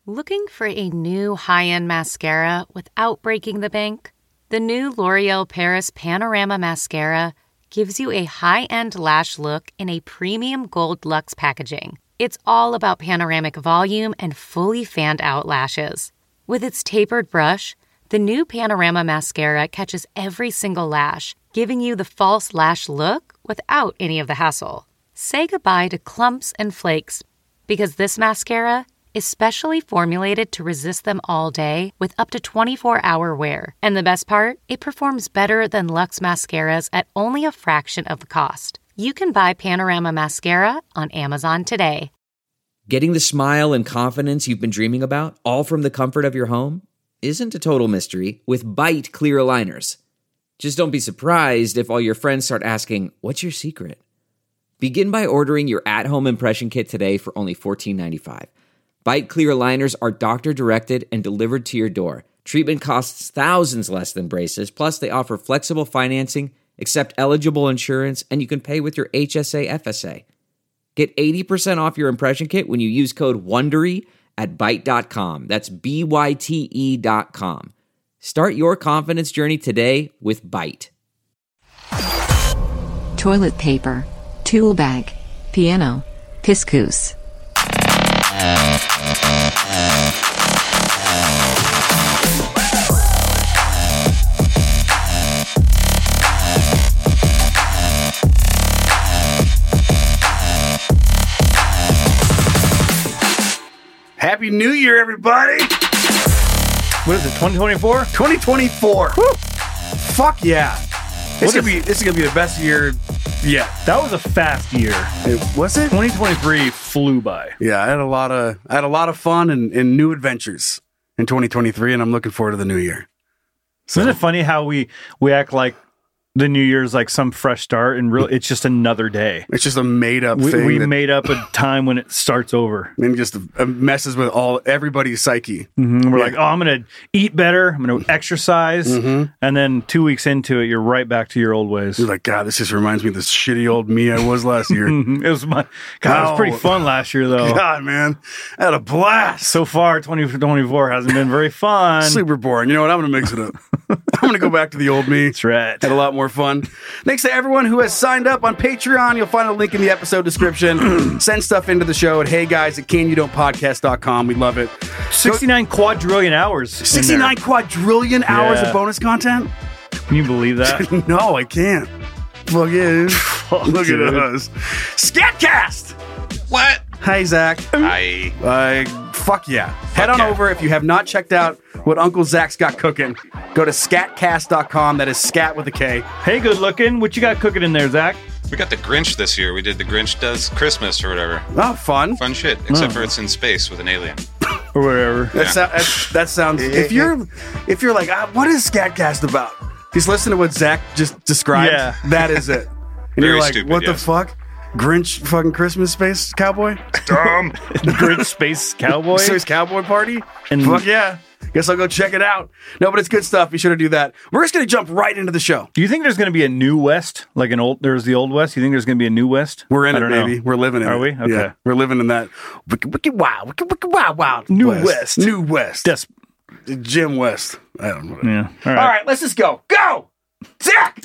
Looking for a new high-end mascara without breaking the bank? The new L'Oreal Paris Panorama Mascara gives you a high-end lash look in a premium gold luxe packaging. It's all about panoramic volume and fully fanned-out lashes. With its tapered brush, the new Panorama Mascara catches every single lash, giving you the false lash look without any of the hassle. Say goodbye to clumps and flakes, because this mascara is specially formulated to resist them all day with up to 24-hour wear. And the best part? It performs better than Luxe mascaras at only a fraction of the cost. You can buy Panorama Mascara on Amazon today. Getting the smile and confidence you've been dreaming about, all from the comfort of your home, isn't a total mystery with Byte clear aligners. Just don't be surprised if all your friends start asking, "What's your secret?" Begin by ordering your at-home impression kit today for only $14.95. Byte clear aligners are doctor-directed and delivered to your door. Treatment costs thousands less than braces, plus they offer flexible financing, accept eligible insurance, and you can pay with your HSA FSA. Get 80% off your impression kit when you use code WONDERY at Byte.com. That's BYTE.com. Start your confidence journey today with Byte. Toilet paper, tool bag, piano, piscus. Happy New Year, everybody! What is it, 2024? 2024. Woo. Fuck yeah. This is gonna be the best year yet. That was a fast year. Was it? 2023 flew by. Yeah, I had a lot of fun and new adventures in 2023, and I'm looking forward to the new year. So, isn't it funny how we act like the New Year's like some fresh start, and it's just another day. It's just a made up thing. We made up a time when it starts over, and just messes with everybody's psyche. Mm-hmm. We're like, oh, I'm gonna eat better, I'm gonna exercise, and then 2 weeks into it, you're right back to your old ways. You're like, God, this just reminds me of this shitty old me I was last year. It was it was pretty fun last year, though. God, man, I had a blast. So far, 2024 hasn't been very fun. Super boring. You know what? I'm gonna mix it up. I'm gonna go back to the old me. That's right. Had a lot more fun. Thanks to everyone who has signed up on Patreon. You'll find a link in the episode description. Send stuff into the show at heyguys@canyoudon'tpodcast.com. We love it. 69 quadrillion hours. 69 quadrillion hours of bonus content? Can you believe that? No, I can't. Fuck yeah. Look at us. Scatcast! What? Hi, Zach. Hi. Fuck yeah. Head on over if you have not checked out what Uncle Zach's got cooking. Go to scatcast.com. That is scat with a K. Hey, good looking. What you got cooking in there, Zach? We got the Grinch this year. We did the Grinch Does Christmas or whatever. Oh, fun. Fun shit. Except for it's in space with an alien. Or whatever. That sounds... If you're like, what is Scatcast about? Just listen to what Zach just described. Yeah. That is it. And Very you're like, stupid, what the fuck? Grinch fucking Christmas space cowboy? Dumb. Grinch space cowboy? Space cowboy party? And fuck yeah. Guess I'll go check it out. No, but it's good stuff. Be sure to do that. We're just going to jump right into the show. Do you think there's going to be a new West? Like there's the old West? You think there's going to be a new West? We're in it, baby. We're living in it. Are we? Okay. Yeah, we're living in that wicked wild New West. New West. Jim West. I don't know. Yeah. All right, let's just go. Go! Zach!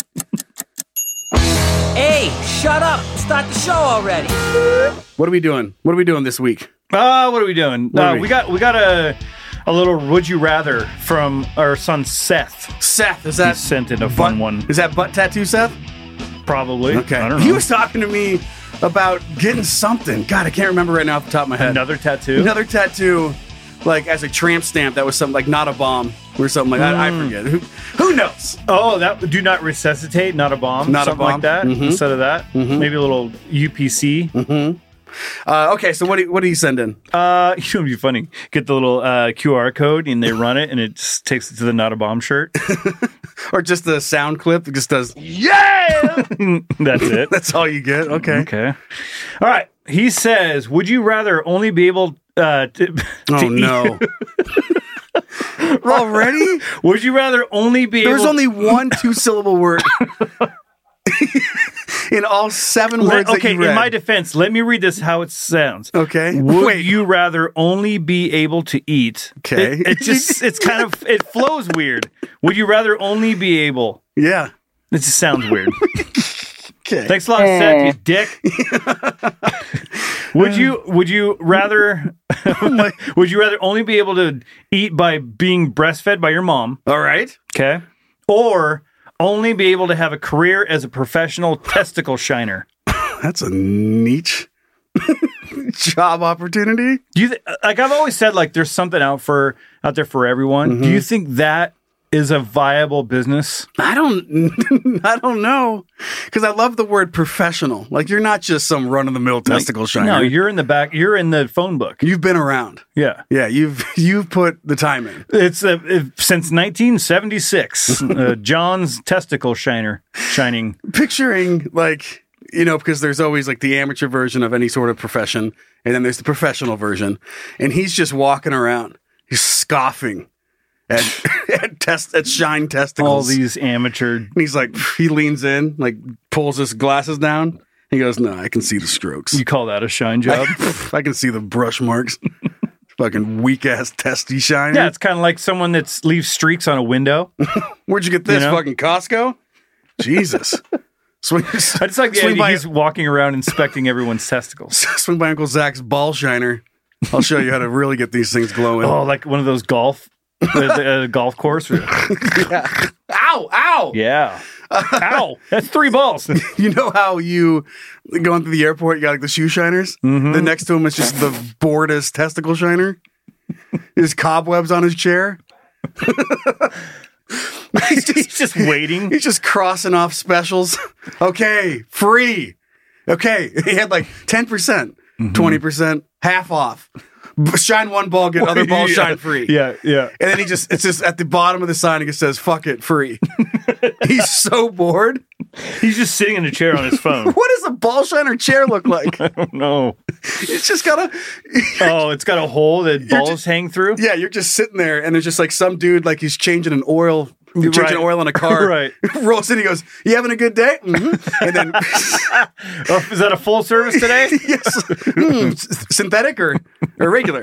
Hey, shut up. Start the show already. What are we doing? What are we doing this week? What are we doing? We got a little would you rather from our son Seth. Seth, is that... He sent in a fun one. Is that butt tattoo, Seth? Probably. Okay. I don't know. He was talking to me about getting something. God, I can't remember right now off the top of my head. Another tattoo, like as a tramp stamp that was something like not a bomb or something like that. I forget. Who knows? Oh, that do not resuscitate, not a bomb. Not something a bomb. like that. Instead of that, maybe a little UPC. Okay, so what do you send in? You know, it'd be funny. Get the little QR code and they run it and it just takes it to the not a bomb shirt. Or just the sound clip that just does, yeah! That's it. That's all you get? Okay. All right. He says, would you rather only be able to no. Already? Would you rather only be There's only one 2-syllable word. In all 7 words that you read. In my defense, let me read this how it sounds. Okay. Would you rather only be able to eat? Okay. It flows weird. Would you rather only be able? Yeah. It just sounds weird. Okay. Thanks a lot, Seth, you dick. Would you rather only be able to eat by being breastfed by your mom? All right. Okay. Or only be able to have a career as a professional testicle shiner? That's a niche job opportunity. Do you like I've always said like there's something out there for everyone. Mm-hmm. Do you think that is a viable business? I don't know, because I love the word professional. Like, you're not just some run-of-the-mill testicle shiner. No, you're in the back. You're in the phone book. You've been around. Yeah, yeah. You've put the time in. It's since 1976. John's testicle shining. Picturing like, because there's always like the amateur version of any sort of profession, and then there's the professional version, and he's just walking around, he's scoffing at shine testicles. All these amateur. And he's like, he leans in, like pulls his glasses down. He goes, "No, I can see the strokes." You call that a shine job? I can see the brush marks. Fucking weak ass testy shiner. Yeah, it's kind of like someone that leaves streaks on a window. Where'd you get this? Fucking Costco? Jesus. I just like the idea he's walking around inspecting everyone's testicles. Swing by Uncle Zach's ball shiner. I'll show you how to really get these things glowing. Oh, like one of those golf course. Yeah. Ow! Yeah. Ow! That's 3 balls. You know how you going through the airport, you got like the shoe shiners? Mm-hmm. Then next to him is just the boredest testicle shiner. There's cobwebs on his chair. He's just waiting. He's just crossing off specials. Okay, free. Okay, he had like 10%, 20%, half off. Shine one ball, get other balls shine free. Yeah. And then it's just at the bottom of the sign, it says, "Fuck it, free." He's so bored. He's just sitting in a chair on his phone. What does a ball shiner chair look like? I don't know. It's just got it's got a hole that balls hang through? Yeah, you're just sitting there, and there's just like some dude, like he's changing oil in a car. Right. Rolls in, he goes, "You having a good day?" Mm-hmm. And then, is that a full service today? Yes. Synthetic or regular?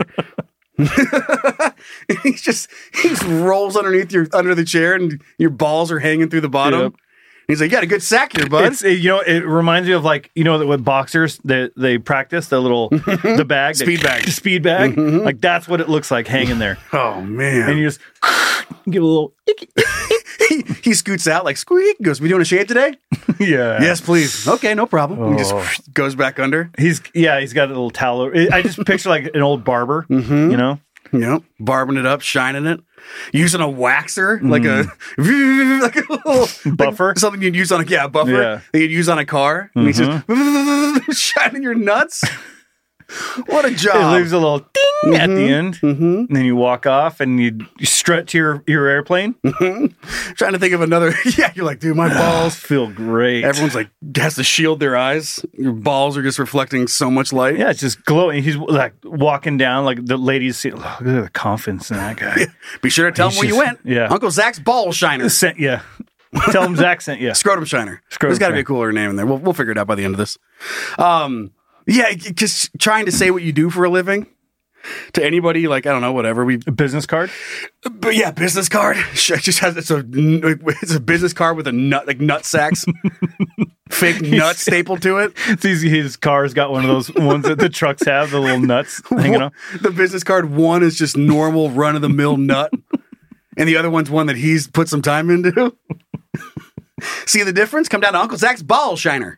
he just rolls under the chair, and your balls are hanging through the bottom. Yep. He's like, "You got a good sack here, bud." It reminds me of like, that with boxers, they practice the bag. Speed bag. The speed bag. Mm-hmm. Like, that's what it looks like hanging there. Oh, man. And you just give a little... he scoots out like, squeak, goes, "We doing a shave today?" Yeah. "Yes, please." "Okay, no problem." He just goes back under. He's got a little towel. I just picture like an old barber, Yep, barbing it up, shining it, using a waxer, like a little buffer, like something you'd use on a buffer that you'd use on a car. And he's just shining your nuts. What a job! It leaves a little ding at the end, and then you walk off and you strut to your airplane. Trying to think of another. Yeah, you're like, dude, my balls feel great. Everyone's like has to shield their eyes. Your balls are just reflecting so much light. Yeah, it's just glowing. He's like walking down, like the ladies see. Look at the confidence in that guy. Yeah. Be sure to tell him where you went. Yeah, Uncle Zach's ball shiner sent you. Tell him Zach sent you. Scrotum shiner. There's got to be a cooler name in there. We'll figure it out by the end of this. Yeah, just trying to say what you do for a living to anybody, like, I don't know, whatever. A business card? But yeah, business card. It just has, it's a business card with a nut sacks, fake nuts stapled to it. His car's got one of those ones that the trucks have, the little nuts hanging off. The business card, one is just normal run-of-the-mill nut, and the other one's one that he's put some time into. See the difference? Come down to Uncle Zach's ball shiner.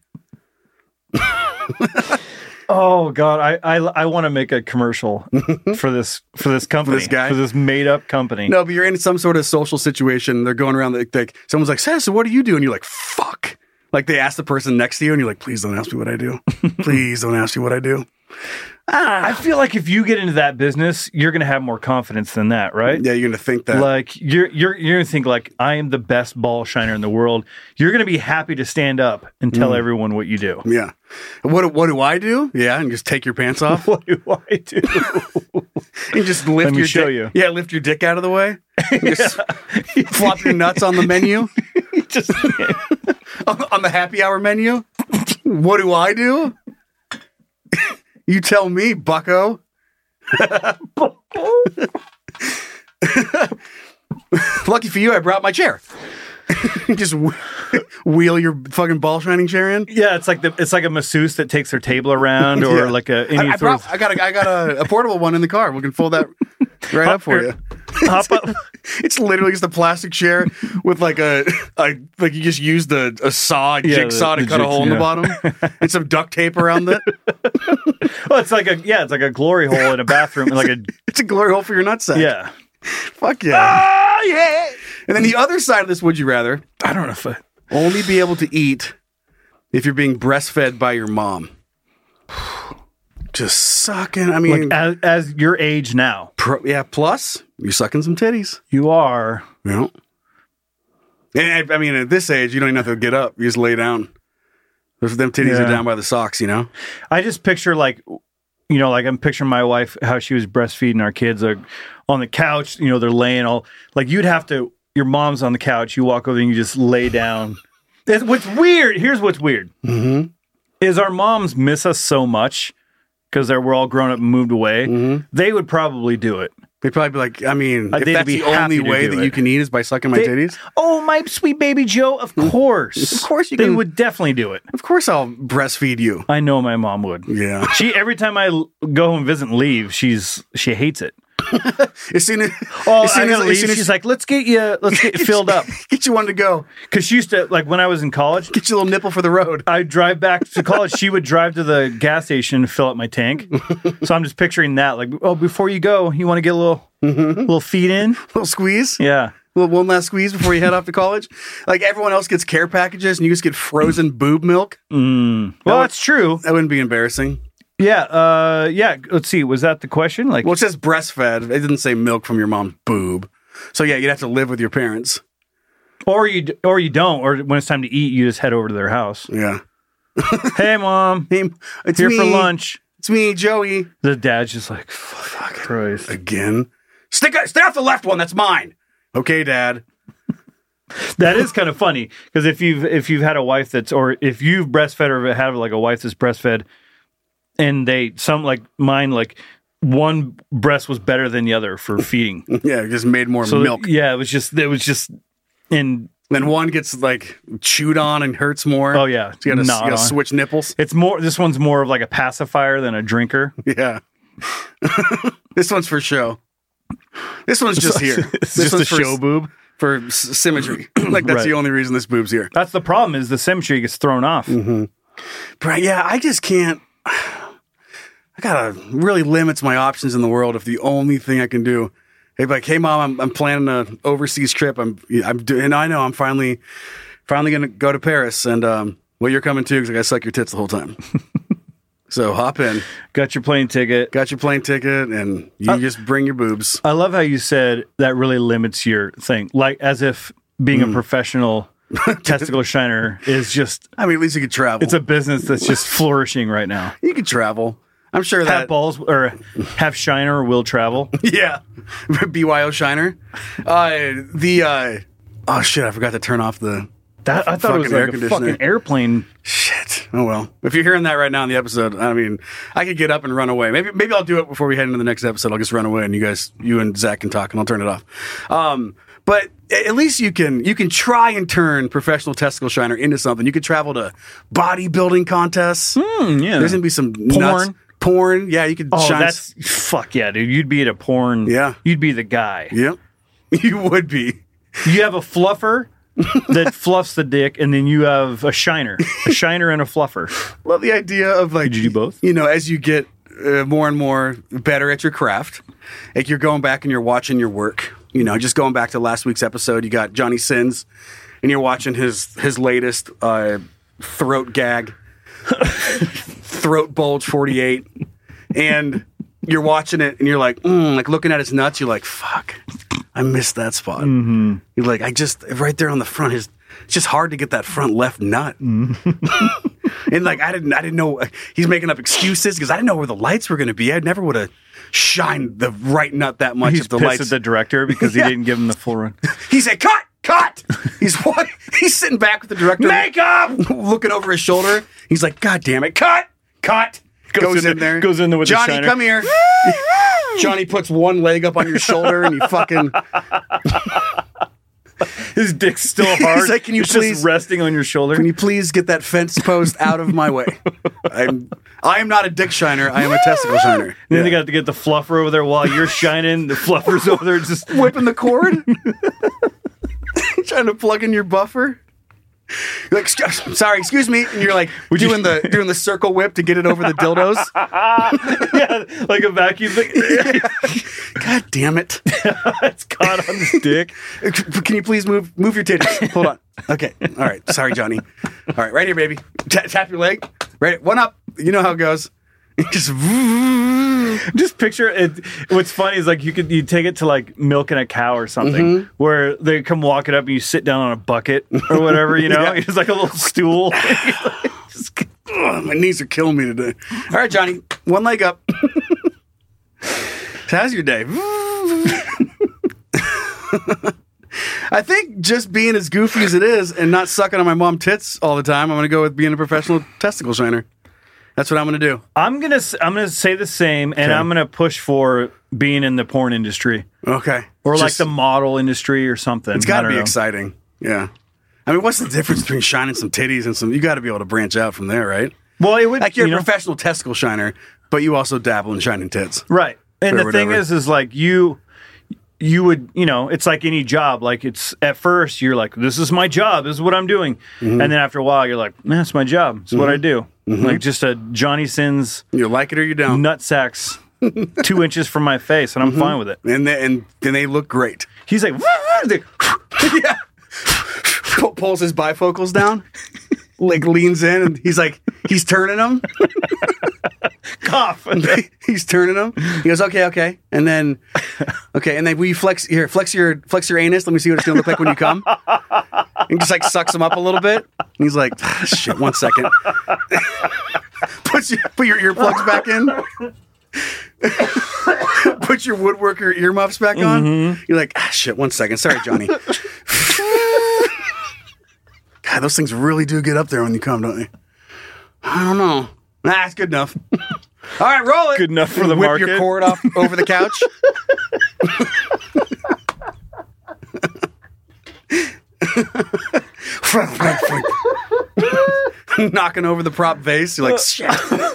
Oh God, I want to make a commercial for this company, this guy, for this made up company. No, but you're in some sort of social situation. They're going around like someone's like, "So what do you do?" And you're like, "Fuck!" Like they ask the person next to you, and you're like, "Please don't ask me what I do. Please don't ask me what I do." I feel like if you get into that business, you're going to have more confidence than that, right? Yeah, you're going to think that. Like you're going to think like, I am the best ball shiner in the world. You're going to be happy to stand up and tell everyone what you do. Yeah. What do I do? Yeah, and just take your pants off. What do I do? And just lift Let me show you. Yeah, lift your dick out of the way. Just flop your nuts on the menu. Just on the happy hour menu? What do I do? You tell me, bucko. Lucky for you, I brought my chair. Just wheel your fucking ball shining chair in. Yeah, it's like a masseuse that takes their table around, or like I got a portable one in the car. We can fold that right up for you. Hop up. It's literally just a plastic chair with like like you just used a saw, jigsaw to cut a hole in the bottom, and some duct tape around it. Well, it's like a glory hole in a bathroom, it's a glory hole for your nutsack. Yeah. Fuck yeah. Oh yeah. And then the other side of this, would you rather? I don't know if I only be able to eat if you're being breastfed by your mom. Just sucking. I mean, like as your age now. Plus you're sucking some titties. You are. You know? And I mean, at this age, you don't even have to get up. You just lay down. Them titties are down by the socks, you know? I just picture like I'm picturing my wife, how she was breastfeeding our kids on the couch. You know, they're laying all, like you'd have to, your mom's on the couch, you walk over and you just lay down. What's weird, here's what's weird, is our moms miss us so much because we're all grown up and moved away. They would probably do it. They'd probably be like, I mean, if that's the only way that you can eat is by sucking my titties. Oh, my sweet baby Joe, of course. Of course you They can. would definitely do it. Of course I'll breastfeed you. I know my mom would. Yeah. Every time I go home and visit and leave, she hates it. As soon as she's like, let's get you filled up. Get you one to go. Because she used to, like when I was in college, get you a little nipple for the road. I'd drive back to college. She would drive to the gas station and fill up my tank. So I'm just picturing that. Like, oh, before you go, you want to get a little feed in? A little squeeze? Yeah. One last squeeze before you head off to college. Like everyone else gets care packages and you just get frozen boob milk. Well, that's true. That wouldn't be embarrassing. Yeah. Let's see. Was that the question? Like, well, it says breastfed. It didn't say milk from your mom's boob. So yeah, you'd have to live with your parents. Or you don't. Or when it's time to eat, you just head over to their house. Yeah. Hey, mom. Hey, it's here me. for lunch. It's me, Joey. The dad's just like, fuck Christ. Again? Stay off the left one. That's mine. Okay, Dad. That is kind of funny because if you've had a wife or if you've breastfed or have like a wife that's breastfed, and mine, like one breast was better than the other for feeding. Yeah, it just made more milk. It was just, and then one gets like chewed on and hurts more. Oh yeah, so you gotta switch nipples. It's more. This one's more of like a pacifier than a drinker. Yeah, this one's for show. This one's just here. It's just a show boob for symmetry. Like that's the only reason this boob's here. That's the problem. Is the symmetry gets thrown off. But yeah, I just can't. I gotta really limits my options in the world if the only thing I can do. Hey, mom, I'm planning an overseas trip. I'm finally gonna go to Paris, and you're coming too because I gotta suck your tits the whole time. So hop in. Got your plane ticket, and you just bring your boobs. I love how you said that really limits your thing, like as if being a professional testicle shiner is just. I mean, at least you could travel. It's a business that's just flourishing right now. You could travel. I'm sure that have balls or have shiner will travel. Yeah, BYO shiner. Oh shit! I forgot to turn off the. I thought it was like a fucking airplane. Shit. Oh well. If you're hearing that right now in the episode, I mean, I could get up and run away. Maybe I'll do it before we head into the next episode. I'll just run away, and you and Zach can talk, and I'll turn it off. But at least you can try and turn professional testicle shiner into something. You could travel to bodybuilding contests. Yeah. There's gonna be some porn. Yeah, you could. Oh, that's fuck yeah, dude. You'd be at a porn. Yeah, you'd be the guy. Yep, you would be. You have a fluffer that fluffs the dick, and then you have a shiner and a fluffer. Love the idea of like. Could you do both? You know, as you get more and more better at your craft, like you're going back and you're watching your work. You know, just going back to last week's episode, you got Johnny Sins, and you're watching his latest throat gag. Throat bulge 48, and you're watching it and you're like looking at his nuts, you're like, fuck, I missed that spot. You're like, right there on the front, it's just hard to get that front left nut. And like I didn't know, he's making up excuses because I didn't know where the lights were going to be. I never would have shined the right nut that much. He's if the pissed lights at the director because he didn't give him the full run. He said, cut. cut. He's sitting back with the director. Makeup! Looking over his shoulder. He's like, God damn it, cut. Goes in there. Goes in there with Johnny, the shiner. come here. Johnny puts one leg up on your shoulder and he fucking... His dick's still hard. He's like, can you it's please... just resting on your shoulder? Can you please get that fence post out of my way? I am not a dick shiner. I am a testicle shiner. And then they got to get the fluffer over there while you're shining. The fluffer's over there just... Whipping the cord. Trying to plug in your buffer. You're like, sorry, excuse me. And you're like doing the circle whip to get it over the dildos. Yeah, like a vacuum thing. God damn it. It's caught on the dick. Can you please move your titties? Hold on. Okay. All right. Sorry, Johnny. All right. Right here, baby. Tap your leg. Right. One up. You know how it goes. Just picture it. What's funny is like you take it to like milking a cow or something where they come walking up and you sit down on a bucket or whatever, you know, Yeah. it's like a little stool. My knees are killing me today. All right, Johnny. One leg up. So how's your day? I think just being as goofy as it is and not sucking on my mom tits all the time, I'm going to go with being a professional testicle shiner. That's what I'm going to do. I'm gonna say the same, and Okay. I'm gonna push for being in the porn industry Okay. or like Just- the model industry or something. It's got I to don't be know. exciting. Yeah. I mean, what's the difference between shining some titties and some... You got to be able to branch out from there, right? Well, it would Like you're you a know, professional testicle shiner, but you also dabble in shining tits. right? And Or the thing whatever. is like you would, you know, it's like any job. Like it's at first you're like, this is my job, this is what I'm doing, and then after a while you're like, man, that's my job, it's what I do. Like just a Johnny Sins You like it or you don't. nut sacks 2 inches from my face, and I'm fine with it. And they look great. He's like, Yeah. Pulls his bifocals down, like leans in, and he's turning them. cough. He's turning them. He goes, okay, and then will you flex your anus? Let me see what it's gonna look like when you come. And just like sucks him up a little bit. And he's like, shit, 1 second. Put your earplugs back in. Put your woodworker earmuffs back on. You're like, shit, 1 second. Sorry, Johnny. God, those things really do get up there when you come, don't they? I don't know. Nah, it's good enough. All right, roll it. Good enough for the Whip market. your cord off over the couch. Knocking over the prop vase. You're like, shit.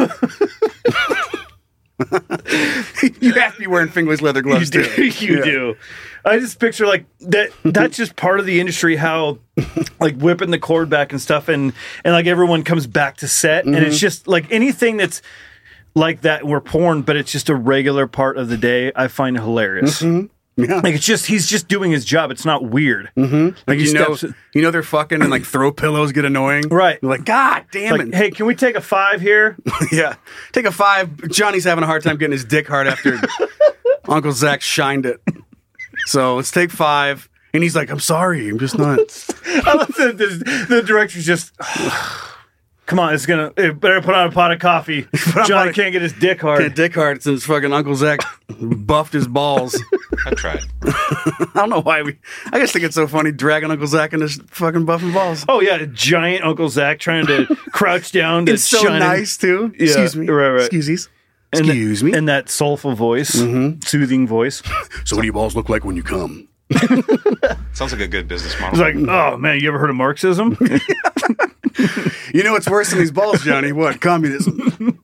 You have to be wearing fingerless leather gloves, You too. do. You Yeah. do. I just picture like that. That's just part of the industry. How like whipping the cord back and stuff, and like everyone comes back to set, and it's just like anything that's like that. We're porn, but it's just a regular part of the day. I find hilarious. Yeah. Like it's just he's just doing his job. It's not weird. Like he steps. You know they're fucking and like throw pillows get annoying. Right. You're like, God damn Like, it. hey, can we take a 5 here? Yeah. Take a 5. Johnny's having a hard time getting his dick hard after Uncle Zach shined it. So let's take 5. And he's like, I'm sorry. I'm just not. I love that the director's just. Come on, it's gonna. It better put on a pot of coffee. Johnny can't get his dick hard. Can't dick hard since fucking Uncle Zach buffed his balls. I tried. I don't know why I just think it's so funny dragging Uncle Zach in his fucking buffing balls. Oh yeah, the giant Uncle Zach trying to crouch down to It's so shine in- nice too. Yeah, Excuse me. right. Excuse and me. and that soulful voice, soothing voice. So what do your balls look like when you come? Sounds like a good business It's model. like, oh man, you ever heard of Marxism? You know what's worse than these balls, Johnny? What? Communism.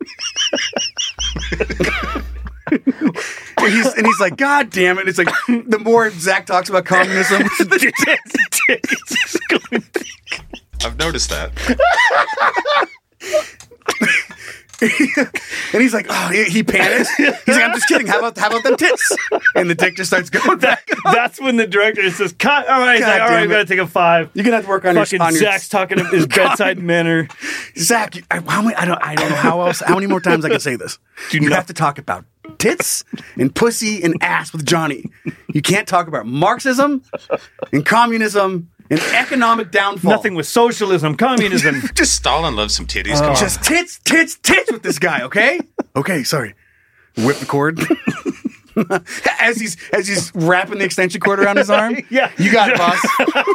and he's like, God damn it. It's like, the more Zach talks about communism, I've noticed that. and he's like, oh, he panics. He's like, I'm just kidding. How about them tits? And the dick just starts going back. That's when the director says, "Cut." All right, he's God like, all right, damn we it. gotta take a 5. You're gonna have to work on Fucking your Zach's talking in his bedside manner. Zach, I don't know how many more times I can say this. You have to talk about tits and pussy and ass with Johnny. You can't talk about Marxism and communism and economic downfall. Nothing with socialism, communism. Just Stalin loves some titties. Come on. Just tits with this guy, okay? Okay, sorry. Whip the cord. as he's wrapping the extension cord around his arm. Yeah. You got it, boss.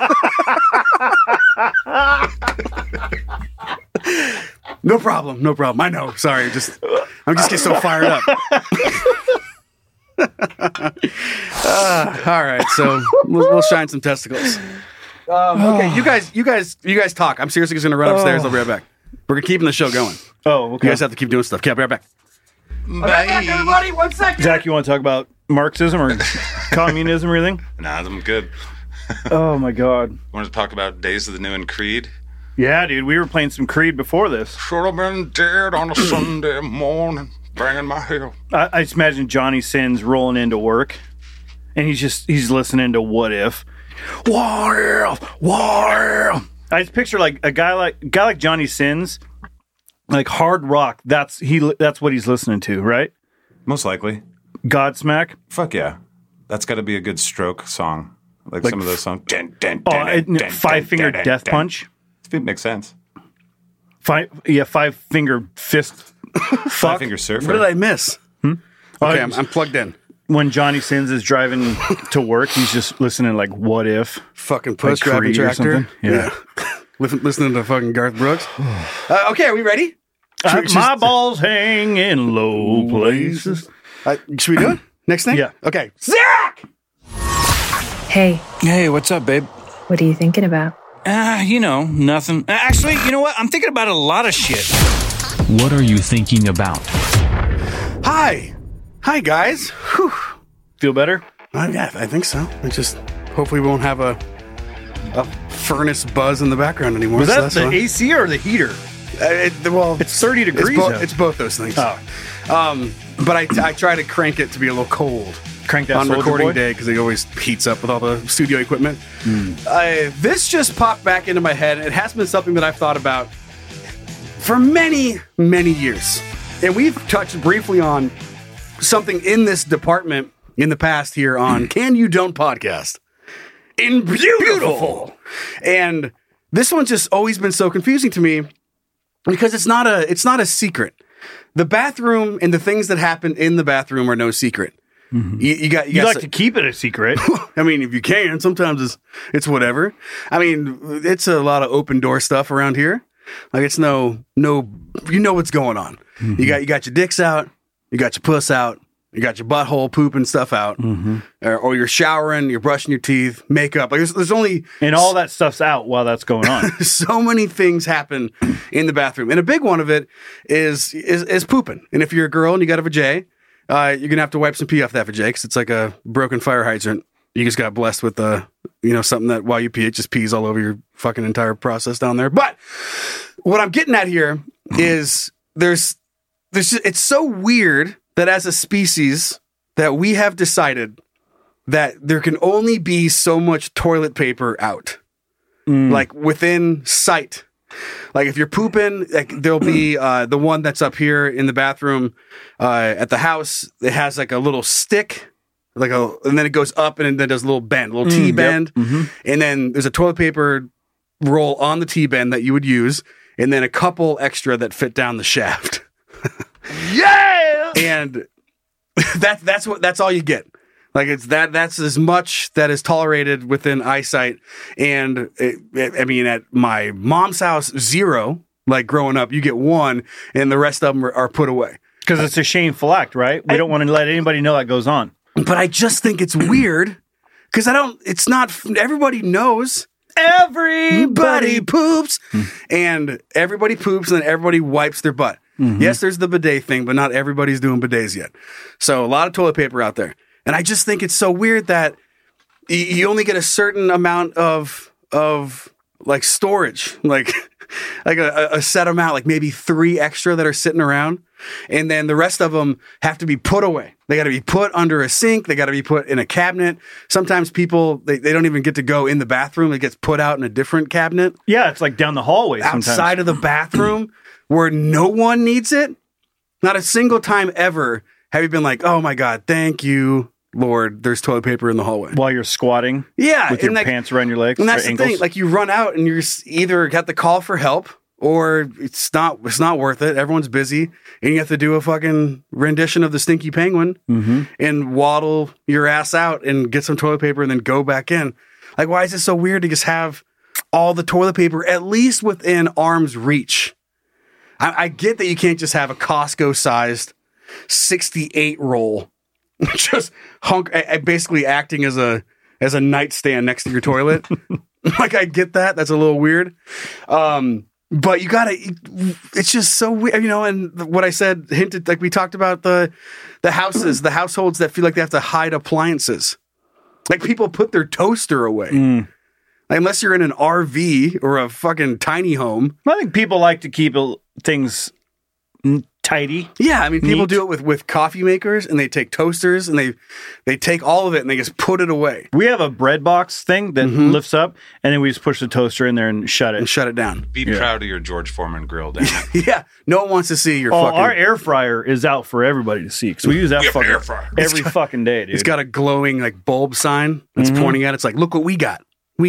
No problem. I know. Sorry. I'm just getting so fired up. All right. So we'll shine some testicles. Okay. You guys talk. I'm seriously just going to run upstairs. I'll be right back. We're keeping the show going. Oh, okay. You guys have to keep doing stuff. Okay, I'll be right back. Right back, everybody. 1 second. Zach, you want to talk about Marxism or communism or anything? Nah, I'm good. Oh, my God. Want to talk about Days of the New and Creed? Yeah, dude. We were playing some Creed before this. Should have been dead on a Sunday morning, banging my heel. I just imagine Johnny Sins rolling into work, and he's listening to What If. What if? I just picture like a guy like Johnny Sins, like hard rock. That's what he's listening to, right? Most likely. Godsmack. Fuck yeah. That's got to be a good stroke song. Like some of those songs. Five Finger Death Punch. It makes sense. Five finger fist. Five Finger Surfer. What did I miss? Okay, I'm plugged in. When Johnny Sins is driving to work, he's just listening like What If. Fucking push driving Creed or tractor. something? Yeah. Listening to fucking Garth Brooks. Okay, are we ready? My balls hang in low places. Should we do it? Next thing? Yeah. Okay. Zach! Hey, Hey, what's up, babe? what are you thinking about? Nothing. Actually, you know what? I'm thinking about a lot of shit. What are you thinking about? Hi, guys. Whew. Feel better? Yeah, I think so. I just hopefully we won't have a furnace buzz in the background anymore. Was so that that's the fine. AC or the heater? It's 30 degrees out. It's both those things. Oh. But I try to crank it to be a little cold. Crank that on Soulja recording Boy? day because it always heats up with all the studio equipment. This just popped back into my head. It has been something that I've thought about for many, many years. And we've touched briefly on something in this department in the past here on Can You Don't Podcast. In Beautiful. And this one's just always been so confusing to me because it's not a secret. The bathroom and the things that happen in the bathroom are no secret. Mm-hmm. You like to keep it a secret. I mean, if you can, sometimes it's whatever. I mean, it's a lot of open door stuff around here. Like it's no, you know what's going on. Mm-hmm. You got your dicks out, you got your puss out, you got your butthole pooping stuff out, or you're showering, you're brushing your teeth, makeup. Like there's only and all that stuff's out while that's going on. So many things happen in the bathroom, and a big one of it is pooping. And if you're a girl and you got a vajay, you're gonna have to wipe some pee off that vajay because it's like a broken fire hydrant. You just got blessed with something that while you pee, it just pees all over your fucking entire process down there. But what I'm getting at here is it's so weird that as a species that we have decided that there can only be so much toilet paper out, like within sight. Like if you're pooping, like there'll be the one that's up here in the bathroom at the house. It has like a little stick, and then it goes up and then does a little bend, a little T bend, and then there's a toilet paper roll on the T bend that you would use, and then a couple extra that fit down the shaft. Yeah, and that's all you get. Like that's as much that is tolerated within eyesight. And I mean, at my mom's house, 0. Like growing up, you get 1, and the rest of them are put away because it's a shameful act, right? We don't want to let anybody know that goes on. But I just think it's weird because it's not. Everybody knows. Everybody poops, and everybody poops, and then everybody wipes their butt. Yes, there's the bidet thing, but not everybody's doing bidets yet. So a lot of toilet paper out there. And I just think it's so weird that you only get a certain amount of like storage, like a set amount, like maybe 3 extra that are sitting around. And then the rest of them have to be put away. They got to be put under a sink. They got to be put in a cabinet. Sometimes people, they don't even get to go in the bathroom. It gets put out in a different cabinet. Yeah, it's like down the hallway sometimes. Outside of the bathroom where no one needs it. Not a single time ever have you been like, oh my God, thank you, Lord, there's toilet paper in the hallway. While you're squatting? Yeah. With your pants around your legs? And that's or the ankles? thing. Like you run out and you're either got the call for help or it's not worth it. Everyone's busy, and you have to do a fucking rendition of the Stinky Penguin and waddle your ass out and get some toilet paper and then go back in. Like, why is it so weird to just have all the toilet paper at least within arm's reach? I get that you can't just have a Costco-sized 68 roll, just basically acting as a nightstand next to your toilet. Like, I get that. That's a little weird. But you gotta, it's just so weird, you know, and what I said hinted, like we talked about the households that feel like they have to hide appliances. Like, people put their toaster away. Like, unless you're in an RV or a fucking tiny home. I think people like to keep things tidy. Yeah, I mean, people do it with coffee makers, and they take toasters and they take all of it and they just put it away. We have a bread box thing that lifts up, and then we just push the toaster in there and shut it down. Be proud of your George Foreman grill, damn it. Yeah, no one wants to see your fucking... Our air fryer is out for everybody to see, because we use that fucking every fucking day, dude. It's got a glowing like bulb sign that's pointing at it. It's like, look what we got.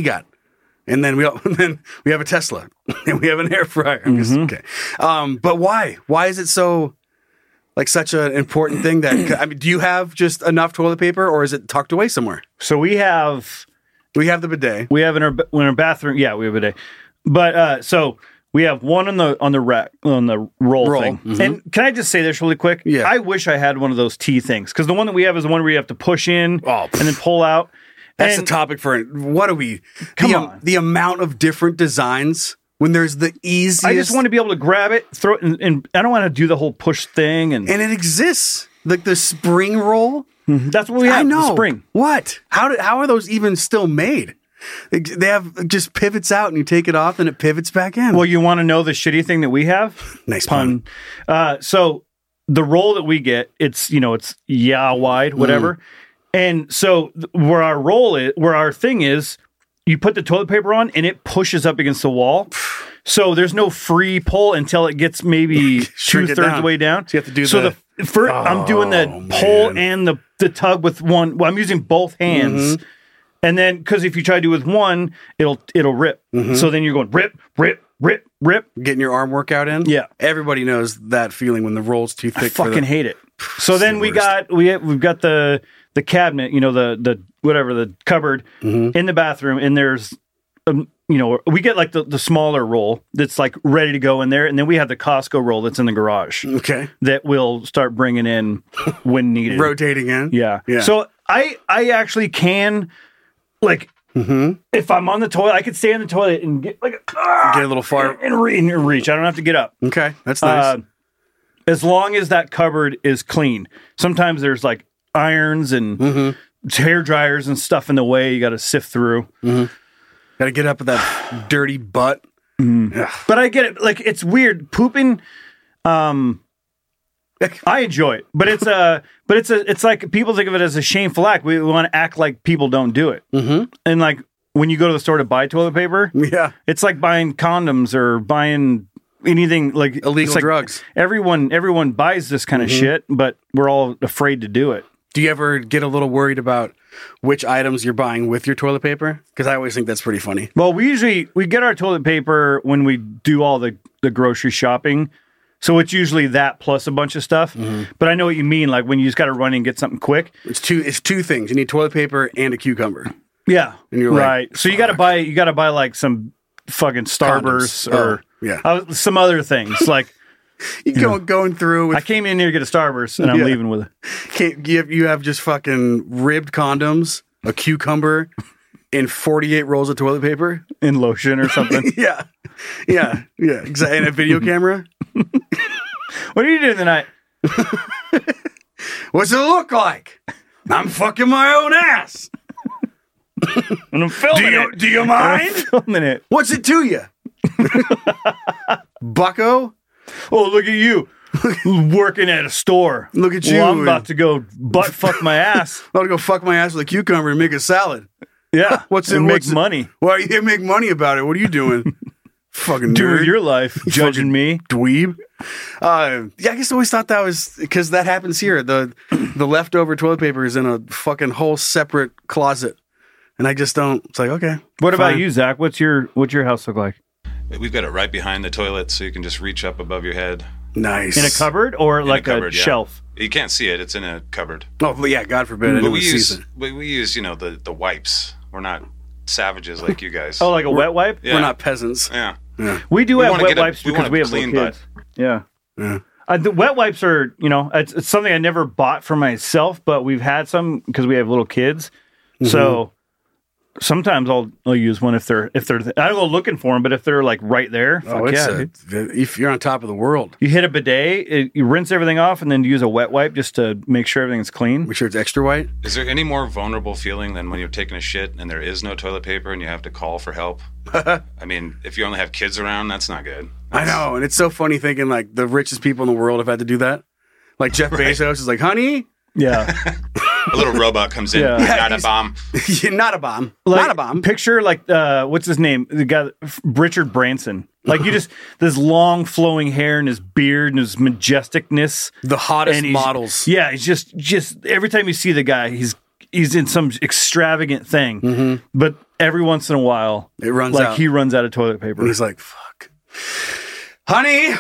And then we have a Tesla and we have an air fryer. Okay. But why? Why is it so like such an important thing that, I mean, do you have just enough toilet paper, or is it tucked away somewhere? So we have the bidet. We have in our bathroom. Yeah, we have a bidet. But so we have one on the rack, on the roll thing. And can I just say this really quick? Yeah. I wish I had one of those T things, because the one that we have is the one where you have to push in and then pull out. That's the topic for what are we? Come on. The amount of different designs when there's the easiest. I just want to be able to grab it, throw it, and I don't want to do the whole push thing. And it exists, like the spring roll. That's what we have. I know. The spring. What? How are those even still made? They have just pivots out, and you take it off, and it pivots back in. Well, you want to know the shitty thing that we have? Nice pun. So the roll that we get, it's wide, whatever. And so where our thing is, you put the toilet paper on and it pushes up against the wall. So there's no free pull until it gets maybe 2/3 of the way down. So you have to do I'm doing the pull and the tug with one. Well, I'm using both hands. And then, because if you try to do it with one, it'll rip. So then you're going rip, rip, rip, rip. Getting your arm workout in? Yeah. Everybody knows that feeling when the roll's too thick. I fucking hate it. So then we've got the cabinet, the cupboard in the bathroom, and there's, we get like the smaller roll that's like ready to go in there, and then we have the Costco roll that's in the garage. Okay. That we'll start bringing in when needed. Rotating in? Yeah. So I actually can, like, if I'm on the toilet, I could stay on the toilet and get like get a little far and reach. I don't have to get up. Okay, that's nice. As long as that cupboard is clean. Sometimes there's like irons and hair dryers and stuff in the way you got to sift through. Got to get up with that dirty butt. But I get it. Like, it's weird pooping. I enjoy it, but it's like people think of it as a shameful act. We want to act like people don't do it. And like when you go to the store to buy toilet paper, it's like buying condoms or buying anything like illegal drugs. Everyone buys this kind of shit, but we're all afraid to do it. Do you ever get a little worried about which items you're buying with your toilet paper? Because I always think that's pretty funny. Well, we get our toilet paper when we do all the grocery shopping. So it's usually that plus a bunch of stuff. But I know what you mean. Like when you just got to run and get something quick. It's two things. You need toilet paper and a cucumber. Yeah. And you're right. Like, so you got to buy like some fucking Starburst or some other things like going through with, I came in here to get a Starburst and I'm leaving with it. You have just fucking ribbed condoms, a cucumber, and 48 rolls of toilet paper and lotion or something. yeah exactly. And a video camera. What are you doing tonight? What's it look like? I'm fucking my own ass. And I'm filming it. Do you mind? I'm filming it. What's it to you? Bucko? Oh, look at you. Working at a store. Look at you. Well, I'm about to go butt fuck my ass. I'm about to go fuck my ass with a cucumber and make a salad. Yeah. Make money. Well, you make money about it. What are you doing? Fucking doing nerd. your life, judging me, dweeb. I guess I always thought that was because that happens here. The leftover toilet paper is in a fucking whole separate closet, and I just don't. It's like, okay. What about you, Zach? What's your house look like? We've got it right behind the toilet, so you can just reach up above your head. Nice. In a cupboard or like a cupboard, yeah. shelf? You can't see it. It's in a cupboard. Oh, yeah, God forbid. But we use, the wipes. We're not savages like you guys. Oh, like a wet wipe? Yeah. We're not peasants. Yeah. We do have wet wipes we because want we a have little clean kids. Yeah. The wet wipes are, it's something I never bought for myself, but we've had some because we have little kids. So sometimes I'll use one if they're. I don't go looking for them, but if they're like right there, if you're on top of the world, you hit a bidet, you rinse everything off, and then use a wet wipe just to make sure everything's clean. Make sure it's extra white. Is there any more vulnerable feeling than when you're taking a shit and there is no toilet paper and you have to call for help? I mean, if you only have kids around, that's not good. I know, and it's so funny thinking like the richest people in the world have had to do that. Like Jeff Bezos is like, honey. Yeah. A little robot comes in. Yeah, not a bomb. Not a bomb. Like, not a bomb. Picture like what's his name? The guy Richard Branson. Like you just this long flowing hair and his beard and his majesticness. The hottest models. Yeah, he's just every time you see the guy, he's in some extravagant thing. But every once in a while, it runs out. He runs out of toilet paper. And he's like, "Fuck, honey."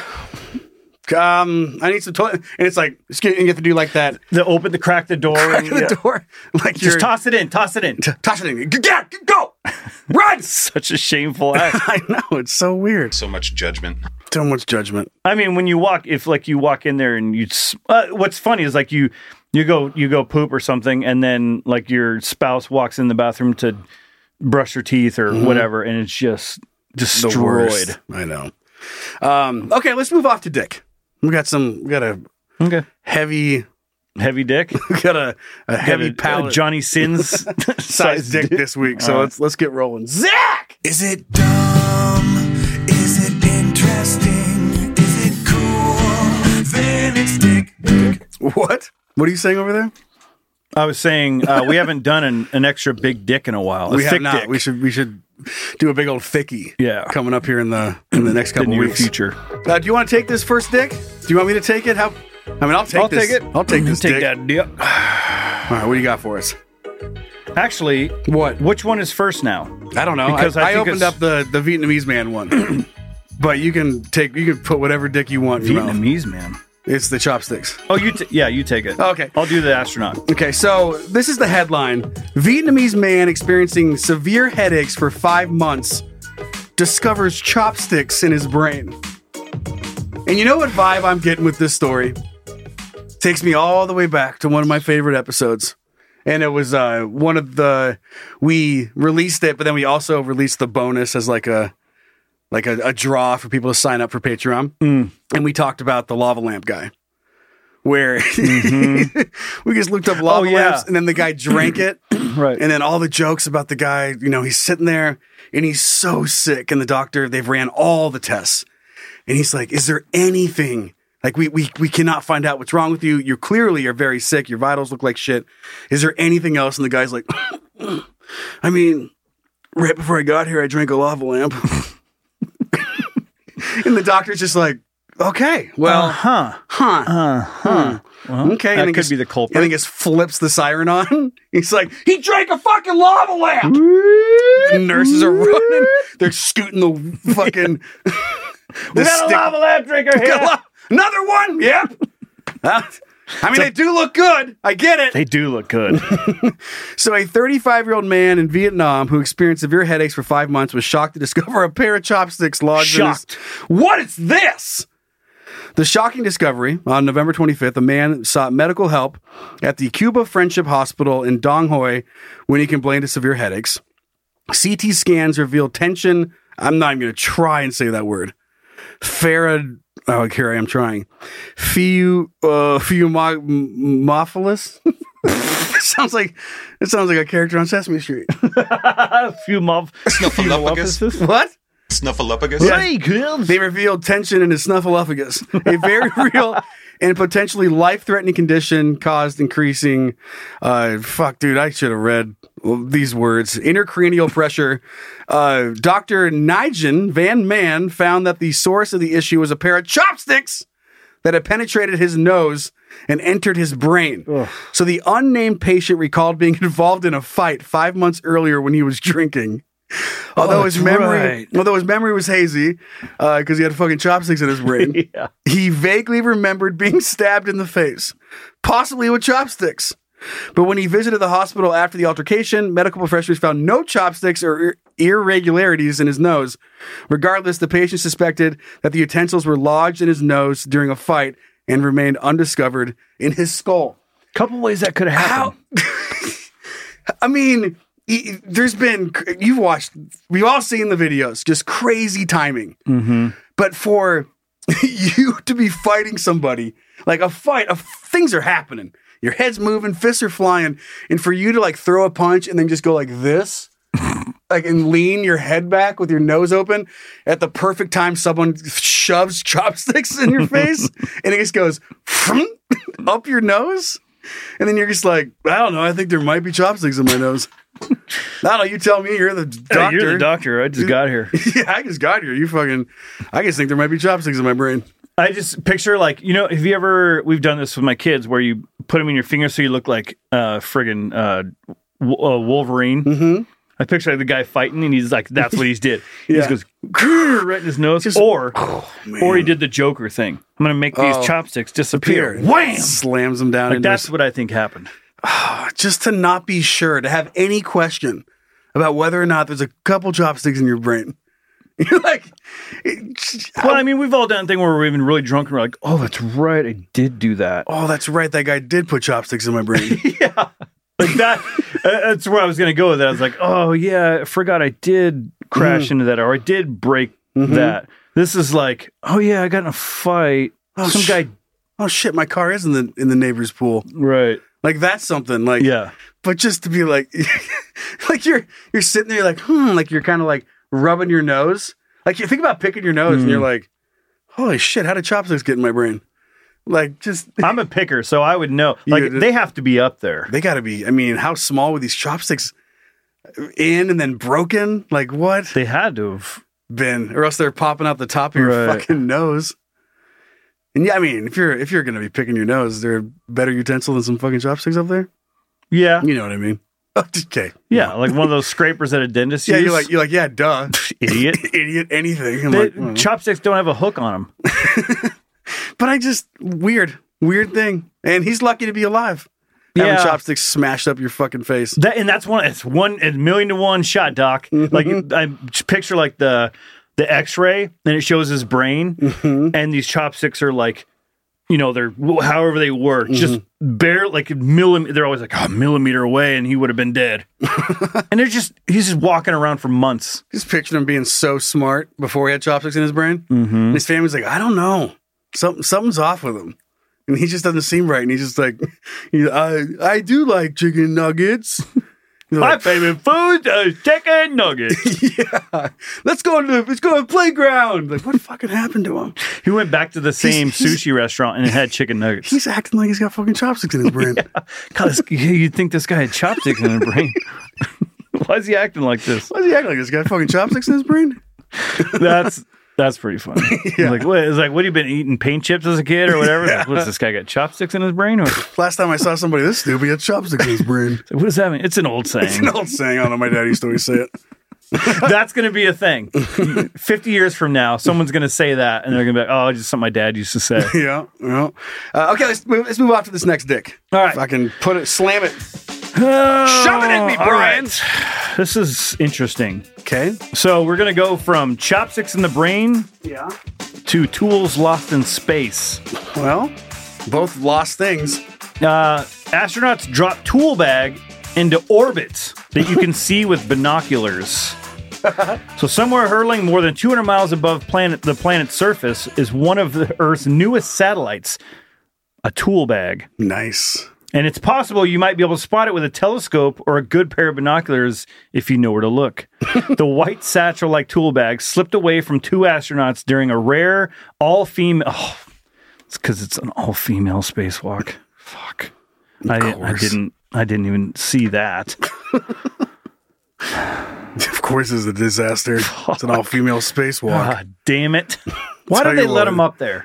I need some toilet, and it's like you have to do like that. Crack the door, like just toss it in, toss it in. Go, run! Such a shameful act. I know, it's so weird. So much judgment. I mean, when you walk, if like you walk in there and what's funny is like you go poop or something, and then like your spouse walks in the bathroom to brush her teeth or whatever, and it's just destroyed. I know. Okay, let's move off to Dick. We got a heavy dick. We got a heavy palate. Johnny Sins size dick this week. So let's get rolling. Zach! Is it dumb? Is it interesting? Is it cool? Then it's Dick. What? What are you saying over there? I was saying we haven't done an extra big dick in a while. We have not. Dick. We should do a big old thickie. Yeah, coming up here in the next couple near weeks. Future. Do you want to take this first dick? Do you want me to take it? I'll take it. I'll take this. Take dick. that dick. All right, what do you got for us? Actually, what? Which one is first now? I don't know. Because I opened up the Vietnamese man one, but you can put whatever dick you want. Vietnamese man. It's the chopsticks. Oh, you take it. Okay. I'll do the astronaut. Okay, so this is the headline. Vietnamese man experiencing severe headaches for 5 months discovers chopsticks in his brain. And you know what vibe I'm getting with this story? Takes me all the way back to one of my favorite episodes. And it was we released it, but then we also released the bonus as like a draw for people to sign up for Patreon. And we talked about the lava lamp guy, where we just looked up lava lamps, and then the guy drank it. Right. And then all the jokes about the guy, he's sitting there and he's so sick, and the doctor, they've ran all the tests. And he's like, is there anything, like we cannot find out what's wrong with you. You're very sick. Your vitals look like shit. Is there anything else? And the guy's like, I mean, right before I got here, I drank a lava lamp. And the doctor's just like, okay, well, Well, okay. That could be the culprit. And he just flips the siren on. He's like, he drank a fucking lava lamp. The nurses are running. They're scooting the fucking. We got a lava lamp drinker here. Another one? Yep. They do look good. I get it. They do look good. So a 35-year-old man in Vietnam who experienced severe headaches for 5 months was shocked to discover a pair of chopsticks lodged in his... What is this? The shocking discovery, on November 25th, a man sought medical help at the Cuba Friendship Hospital in Dong Hoi when he complained of severe headaches. CT scans revealed tension. I'm not even going to try and say that word. Oh, here I am trying. Pheumophilis? It sounds like a character on Sesame Street. Snuffleupagus. What? Snuffleupagus? Hey, kids. They revealed tension in his snuffleupagus. A very real and potentially life-threatening condition caused increasing... dude, I should have read these words. Intracranial pressure. Dr. Nigel Van Man found that the source of the issue was a pair of chopsticks that had penetrated his nose and entered his brain. Ugh. So the unnamed patient recalled being involved in a fight 5 months earlier when he was drinking. Although his memory was hazy because he had fucking chopsticks in his brain, he vaguely remembered being stabbed in the face, possibly with chopsticks. But when he visited the hospital after the altercation, medical professionals found no chopsticks or irregularities in his nose. Regardless, the patient suspected that the utensils were lodged in his nose during a fight and remained undiscovered in his skull. Couple ways that could have happened. I mean, we've all seen the videos, just crazy timing. Mm-hmm. But for you to be fighting somebody, like a fight, things are happening. Your head's moving, fists are flying, and for you to like throw a punch and then just go like this, like and lean your head back with your nose open at the perfect time someone shoves chopsticks in your face and it just goes up your nose. And then you're just like, I don't know. I think there might be chopsticks in my nose. I don't know. You tell me. You're the doctor. Hey, you're the doctor. I just got here. Yeah, I just got here. I just think there might be chopsticks in my brain. I just picture like, we've done this with my kids where you put them in your finger so you look like Wolverine. Mm-hmm. I picture like the guy fighting and he's like, that's what he did. He just goes right in his nose. Or he did the Joker thing. I'm going to make these chopsticks disappear. Wham! Slams them down. Like, that's what I think happened. Just to not be sure, to have any question about whether or not there's a couple chopsticks in your brain. You're like, well, I mean, we've all done a thing where we're even really drunk and we're like, oh, that's right. I did do that. Oh, that's right. That guy did put chopsticks in my brain. Yeah. Like that, that's where I was going to go with that. I was like, oh, yeah, I forgot I did crash into that, or I did break that. This is like, oh, yeah, I got in a fight. Some guy. Oh, shit, my car is in the neighbor's pool. Right. Like, that's something. Like, yeah. But just to be like, like you're sitting there, you're like, like you're kind of like rubbing your nose. Like, you think about picking your nose and you're like, holy shit, how did chopsticks get in my brain? Like, just I'm a picker, so I would know. Like, they have to be up there. They got to be. I mean, how small were these chopsticks in and then broken? Like, what? They had to have been, or else they're popping out the top of your fucking nose. And yeah, I mean, if you're gonna be picking your nose, is there a better utensil than some fucking chopsticks up there? Yeah, you know what I mean. Okay. Yeah, like one of those scrapers that a dentist uses. Yeah, you're like, yeah, duh, idiot, idiot, anything. Chopsticks don't have a hook on them. But weird thing. And he's lucky to be alive. Having chopsticks smashed up your fucking face. That's it's 1,000,000 to 1 shot, Doc. Like, I picture like the X-ray, and it shows his brain, and these chopsticks are like, they're however they work, just barely like millimeter. They're always like a millimeter away, and he would have been dead. And he's just walking around for months. Just picture him being so smart before he had chopsticks in his brain. And his family's like, I don't know. Something's off with him. And he just doesn't seem right. And he's just like, I do like chicken nuggets. My favorite food is chicken nuggets. Yeah. Let's go to the playground. Like, what fucking happened to him? He went back to the same sushi restaurant and had chicken nuggets. He's acting like he's got fucking chopsticks in his brain. God, you'd think this guy had chopsticks in his brain. Why is he acting like this? Why is he acting like this? Got fucking chopsticks in his brain? That's pretty funny. Yeah. Like, what have you been eating paint chips as a kid or whatever? Yeah. Like, what's this guy got chopsticks in his brain? Or? Last time I saw somebody this stupid, he had chopsticks in his brain. So what does that mean? It's an old saying. It's an old saying. I don't know. My dad used to always say it. That's going to be a thing. 50 years from now, someone's going to say that, and they're going to be like, "Oh, just something my dad used to say." Yeah. Well, okay, let's move off to this next dick. All right, if I can slam it. Shove it in me, Brian. Right. This is interesting. Okay. So we're going to go from chopsticks in the brain to tools lost in space. Well, both lost things. Astronauts drop tool bag into orbit that you can see with binoculars. So somewhere hurtling more than 200 miles above the planet's surface is one of the Earth's newest satellites, a tool bag. Nice. And it's possible you might be able to spot it with a telescope or a good pair of binoculars if you know where to look. The white satchel-like tool bag slipped away from 2 astronauts during a rare all-female... Oh, it's because it's an all-female spacewalk. Fuck. I didn't even see that. Of course it's a disaster. It's an all-female spacewalk. God damn it. Why did they let him up there?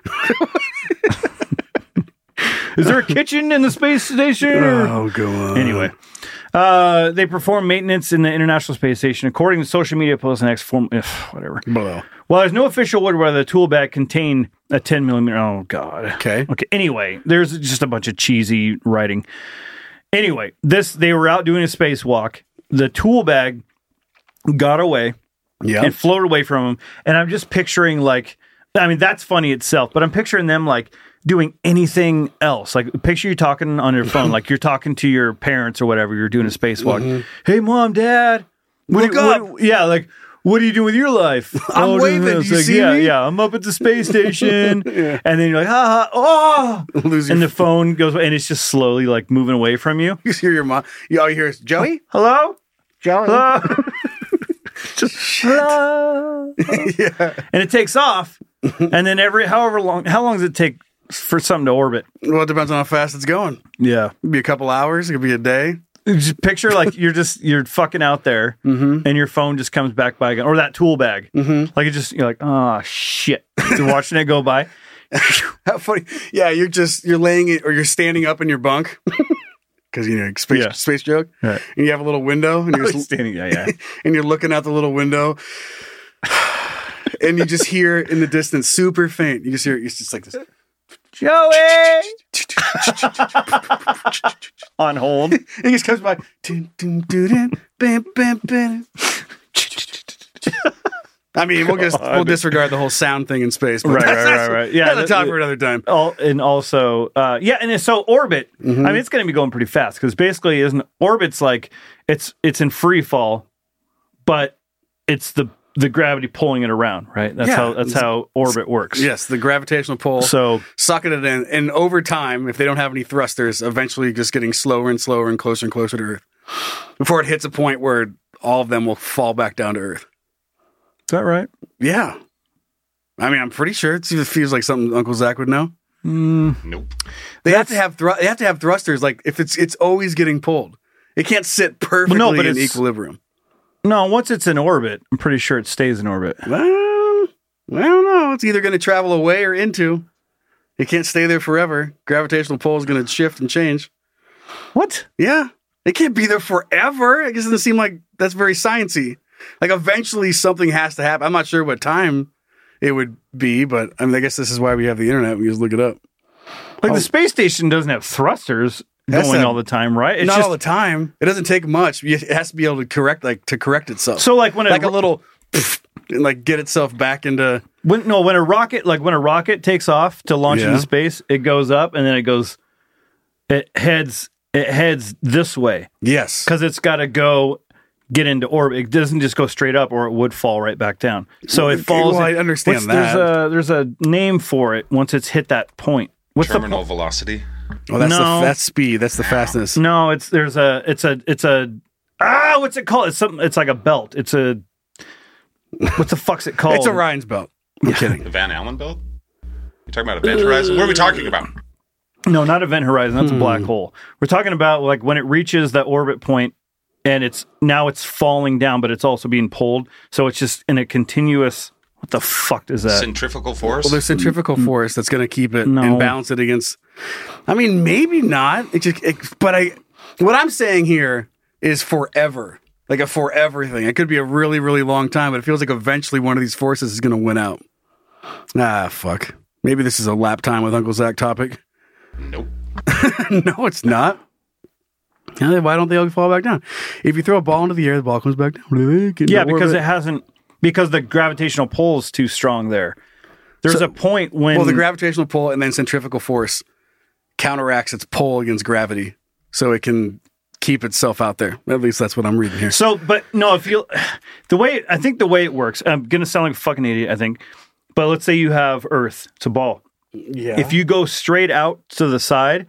Is there a kitchen in the space station? Oh, go on. Anyway, They perform maintenance in the International Space Station, according to social media posts and whatever. Below. Well, there's no official word whether the tool bag contained a 10 millimeter. Oh, God. Okay. Anyway, there's just a bunch of cheesy writing. Anyway, they were out doing a spacewalk. The tool bag got away and floated away from them. And I'm just picturing, like, I mean, that's funny itself, but I'm picturing them, like, doing anything else. Like, picture you talking on your phone, like you're talking to your parents or whatever. You're doing a spacewalk. Mm-hmm. Hey, Mom, Dad. Look up. What are you doing with your life? I'm waving. Do you see me? Yeah, I'm up at the space station. And then you're like, ha, and the phone goes, and it's just slowly, like, moving away from you. You hear your mom. All you hear is, Joey? Hello? Joey? Hello? Just, hello? Yeah. And it takes off. And then how long does it take for something to orbit? Well, it depends on how fast it's going. Yeah. It could be a couple hours. It could be a day. Just picture, like, you're fucking out there and your phone just comes back by again, or that tool bag. Like, you're like, oh, shit. You're watching it go by. How funny. Yeah, you're laying it, or you're standing up in your bunk. Because, space joke. Right. And you have a little window. And you're standing, and you're looking out the little window. And you just hear in the distance, super faint. You just hear it's just like this. Joey! On hold. He just comes by. I mean, we'll disregard the whole sound thing in space. But right. Yeah, that's a topic for another time. And also, and so orbit. I mean, it's going to be going pretty fast because basically, orbit's like it's in free fall, but it's the gravity pulling it around, right? That's how orbit works. Yes, the gravitational pull. So sucking it in, and over time, if they don't have any thrusters, eventually just getting slower and slower and closer to Earth before it hits a point where all of them will fall back down to Earth. Is that right? Yeah. I mean, I'm pretty sure it feels like something Uncle Zach would know. Nope. They have to have thrusters. Like, if it's always getting pulled, it can't sit perfectly in equilibrium. No, once it's in orbit, I'm pretty sure it stays in orbit. Well, I don't know. It's either going to travel away or into. It can't stay there forever. Gravitational pull is going to shift and change. What? Yeah. It can't be there forever. I guess it doesn't seem like that's very sciencey. Like, eventually something has to happen. I'm not sure what time it would be, but I mean, I guess this is why we have the internet. We just look it up. Like, the space station doesn't have thrusters going all the time, right? Not all the time. It doesn't take much. It has to be able to correct itself. So, like, when a little, and like get itself back into. When a rocket takes off to launch into space, it goes up and then it heads this way. Yes, because it's got to get into orbit. It doesn't just go straight up, or it would fall right back down. So it falls. Well, I understand that. There's a name for it once it's hit that point. What's terminal velocity? Oh, that's speed. That's the fastness. No, it's what's it called? It's like a belt. What the fuck's it called? It's Orion's belt. I'm kidding. The Van Allen belt? You're talking about Event Horizon? What are we talking about? No, not Event Horizon. That's a black hole. We're talking about, like, when it reaches that orbit point and it's falling down, but it's also being pulled. So it's just in a continuous. What the fuck is that? Centrifugal force? Well, there's centrifugal force that's going to keep it and balance it against. I mean, maybe not. What I'm saying here is forever. Like a forever thing. It could be a really, really long time, but it feels like eventually one of these forces is going to win out. Fuck. Maybe this is a lap time with Uncle Zach topic. Nope. No, it's not. Why don't they all fall back down? If you throw a ball into the air, the ball comes back down. Because the gravitational pull is too strong there. There's a point when... Well, the gravitational pull and then centrifugal force counteracts its pull against gravity. So it can keep itself out there. At least that's what I'm reading here. So, but no, the way it works, I'm going to sound like a fucking idiot, I think. But let's say you have Earth. It's a ball. Yeah. If you go straight out to the side,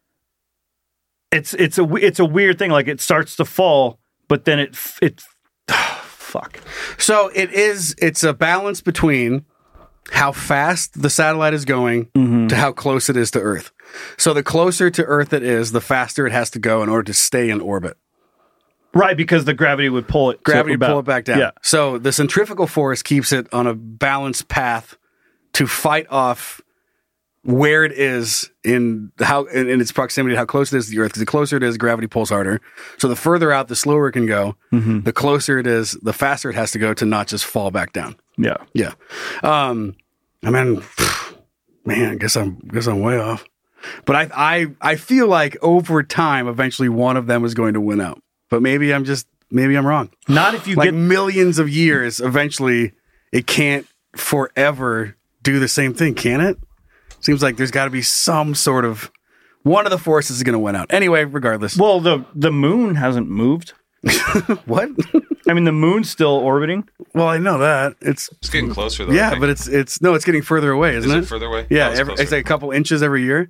it's a weird thing. Like, it starts to fall, but then it fuck. So it's a balance between how fast the satellite is going to how close it is to Earth. So the closer to Earth it is, the faster it has to go in order to stay in orbit. Right, because the gravity would pull it. Pull it back down. Yeah. So the centrifugal force keeps it on a balanced path to fight off where it is in its proximity, how close it is to the Earth. Because the closer it is, gravity pulls harder. So the further out, the slower it can go. The closer it is, the faster it has to go to not just fall back down. Yeah. Yeah. I mean, man, I guess I'm way off. But I feel like over time, eventually one of them is going to win out. But maybe I'm wrong. Not if you like get millions of years. Eventually, it can't forever do the same thing, can it? Seems like there's got to be some sort of one of the forces is going to win out. Anyway, regardless. Well, the moon hasn't moved. What? I mean, the moon's still orbiting. Well, I know that it's getting closer though. Yeah, but it's getting further away, isn't it? Is it further away? Yeah, Oh, it's like a couple inches every year.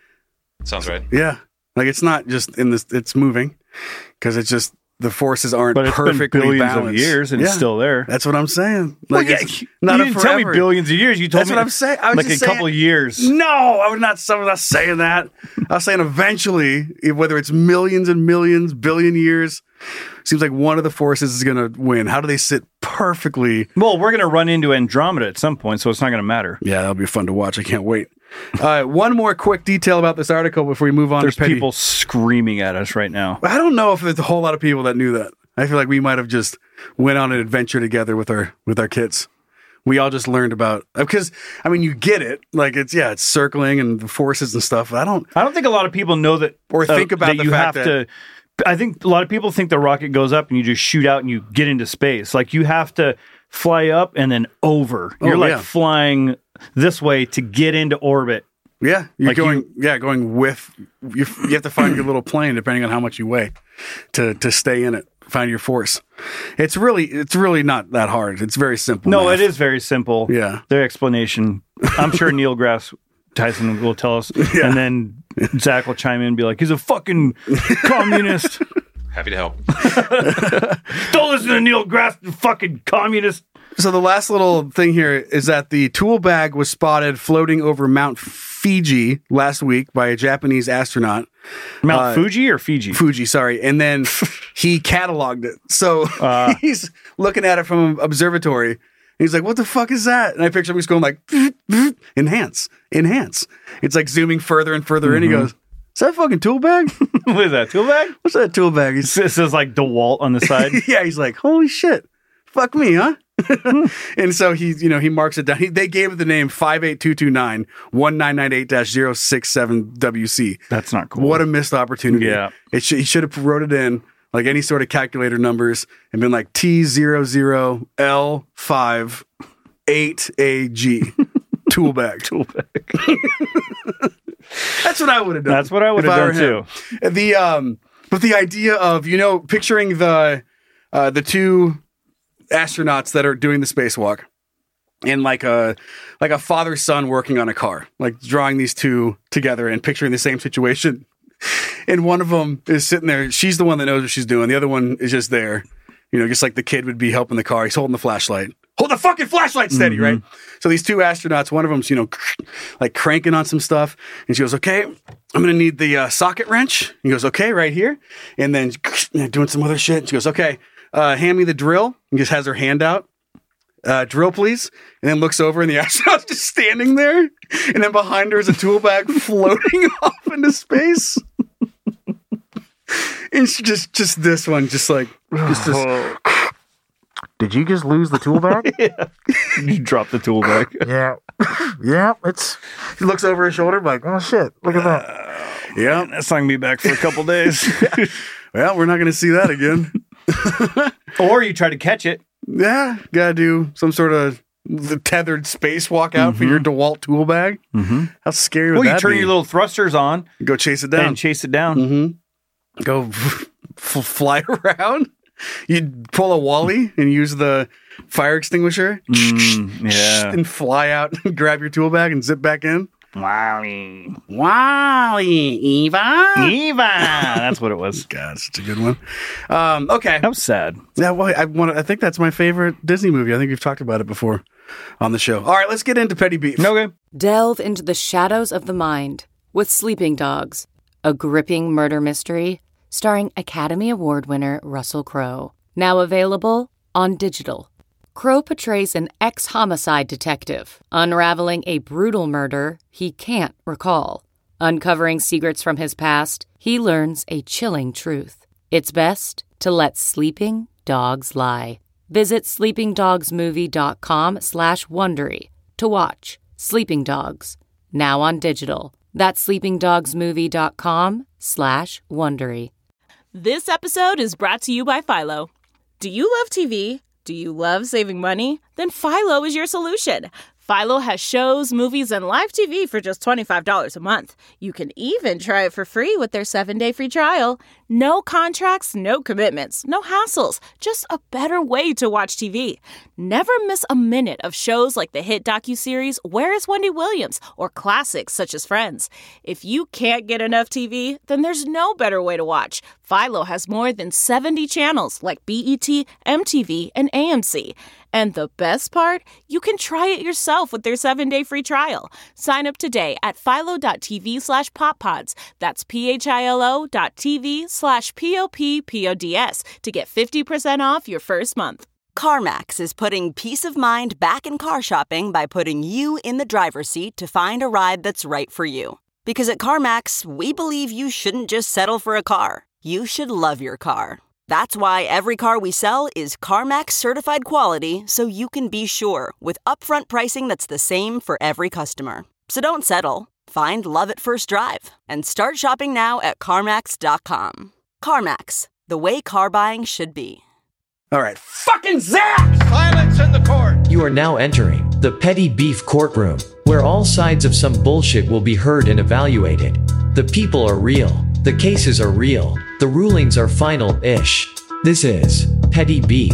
Sounds right. Yeah, like it's not just in this; it's moving because it's just the forces aren't But it's perfectly been billions balanced. of years and it's still there. That's what I'm saying. Well, Like, yeah, it's you not didn't tell me billions of years. You told That's me what I'm saying. I was like just a saying, couple of years. No, I'm not saying that. I was saying eventually, whether it's millions and millions, billion years, seems like one of the forces is going to win. How do they sit perfectly? Well, we're going to run into Andromeda at some point, so it's not going to matter. Yeah, that'll be fun to watch. I can't wait. One more quick detail about this article before we move on. There's to Petty. people screaming at us right now. I don't know if there's a whole lot of people that knew that. I feel like we might have just went on an adventure together with our kids. We all just learned about, because I mean, you get it. Like it's circling and the forces and stuff. I don't think a lot of people know that or think about that the you fact have that to. I think a lot of people think the rocket goes up and you just shoot out and you get into space. Like you have to fly up and then over. You're like flying this way to get into orbit. Yeah, you're Like going with you have to find your little plane depending on how much you weigh to stay in it. Find your force. It's really not that hard. It's very simple. No, math. it is very simple. Yeah. Their explanation. I'm sure Neil deGrasse Tyson will tell us. Yeah. And then Zach will chime in and be like, he's a fucking communist. Happy to help. Don't listen to Neil deGrasse, the fucking communist. So the last little thing here is that the tool bag was spotted floating over Mount Fiji last week by a Japanese astronaut. Mount Fuji or Fiji? Fuji, sorry. And then he cataloged it. So he's looking at it from an observatory. And he's like, what the fuck is that? And I picture him just going like, enhance. It's like zooming further and further in. He goes, is that a fucking tool bag? What is that, tool bag? What's that tool bag? It says like DeWalt on the side. Yeah, he's like, holy shit. Fuck me, huh? And so he marks it down. They gave it the name 58229-1998-067WC. That's not cool. What a missed opportunity. Yeah. He should have wrote it in like any sort of calculator numbers and been like T00L58AG. Tool bag. That's what I would have done. That's what I would have done too. But the idea of, picturing the two astronauts that are doing the spacewalk and like a father-son working on a car, like drawing these two together and picturing the same situation. And one of them is sitting there. She's the one that knows what she's doing. The other one is just there, just like the kid would be helping the car. He's holding the flashlight. Hold the fucking flashlight steady, right? So these two astronauts, one of them's, like cranking on some stuff. And she goes, okay, I'm going to need the socket wrench. He goes, okay, right here. And then doing some other shit. She goes, okay, hand me the drill. And just has her hand out. Drill, please. And then looks over and the astronaut's just standing there. And then behind her is a tool bag floating off into space. And she just this one, just like, just this. Did you just lose the tool bag? Yeah. You dropped the tool bag. Yeah. Yeah. He looks over his shoulder like, oh shit, look at that. Yeah. That's not going to be back for a couple days. Well, we're not going to see that again. Or you try to catch it. Yeah. Got to do some sort of tethered spacewalk out for your DeWalt tool bag. Mm-hmm. How scary would that be? Well, you turn your little thrusters on. Go chase it down. And chase it down. Mm-hmm. Go fly around. You'd pull a Wally and use the fire extinguisher yeah. and fly out and grab your tool bag and zip back in. Wally, Eva. That's what it was. God, such a good one. Okay. That was sad. Yeah, well, I think that's my favorite Disney movie. I think we've talked about it before on the show. All right, let's get into Petty Beef. Okay. Delve into the shadows of the mind with Sleeping Dogs, a gripping murder mystery starring Academy Award winner Russell Crowe. Now available on digital. Crow portrays an ex-homicide detective, unraveling a brutal murder he can't recall. Uncovering secrets from his past, he learns a chilling truth. It's best to let sleeping dogs lie. Visit sleepingdogsmovie.com/Wondery to watch Sleeping Dogs, now on digital. That's sleepingdogsmovie.com/Wondery. This episode is brought to you by Philo. Do you love TV? Do you love saving money? Then Philo is your solution. Philo has shows, movies, and live TV for just $25 a month. You can even try it for free with their 7-day free trial. No contracts, no commitments, no hassles. Just a better way to watch TV. Never miss a minute of shows like the hit docuseries Where is Wendy Williams? Or classics such as Friends. If you can't get enough TV, then there's no better way to watch. Philo has more than 70 channels like BET, MTV, and AMC. And the best part? You can try it yourself with their 7-day free trial. Sign up today at philo.tv/poppods. That's philo.tv/POPPODS to get 50% off your first month. CarMax is putting peace of mind back in car shopping by putting you in the driver's seat to find a ride that's right for you. Because at CarMax, we believe you shouldn't just settle for a car. You should love your car. That's why every car we sell is CarMax certified quality, so you can be sure with upfront pricing that's the same for every customer. So don't settle. Find love at first drive and start shopping now at CarMax.com. CarMax, the way car buying should be. All right. Fucking Zach! Silence in the court! You are now entering the petty beef courtroom, where all sides of some bullshit will be heard and evaluated. The people are real. The cases are real. The rulings are final-ish. This is Petty Beef.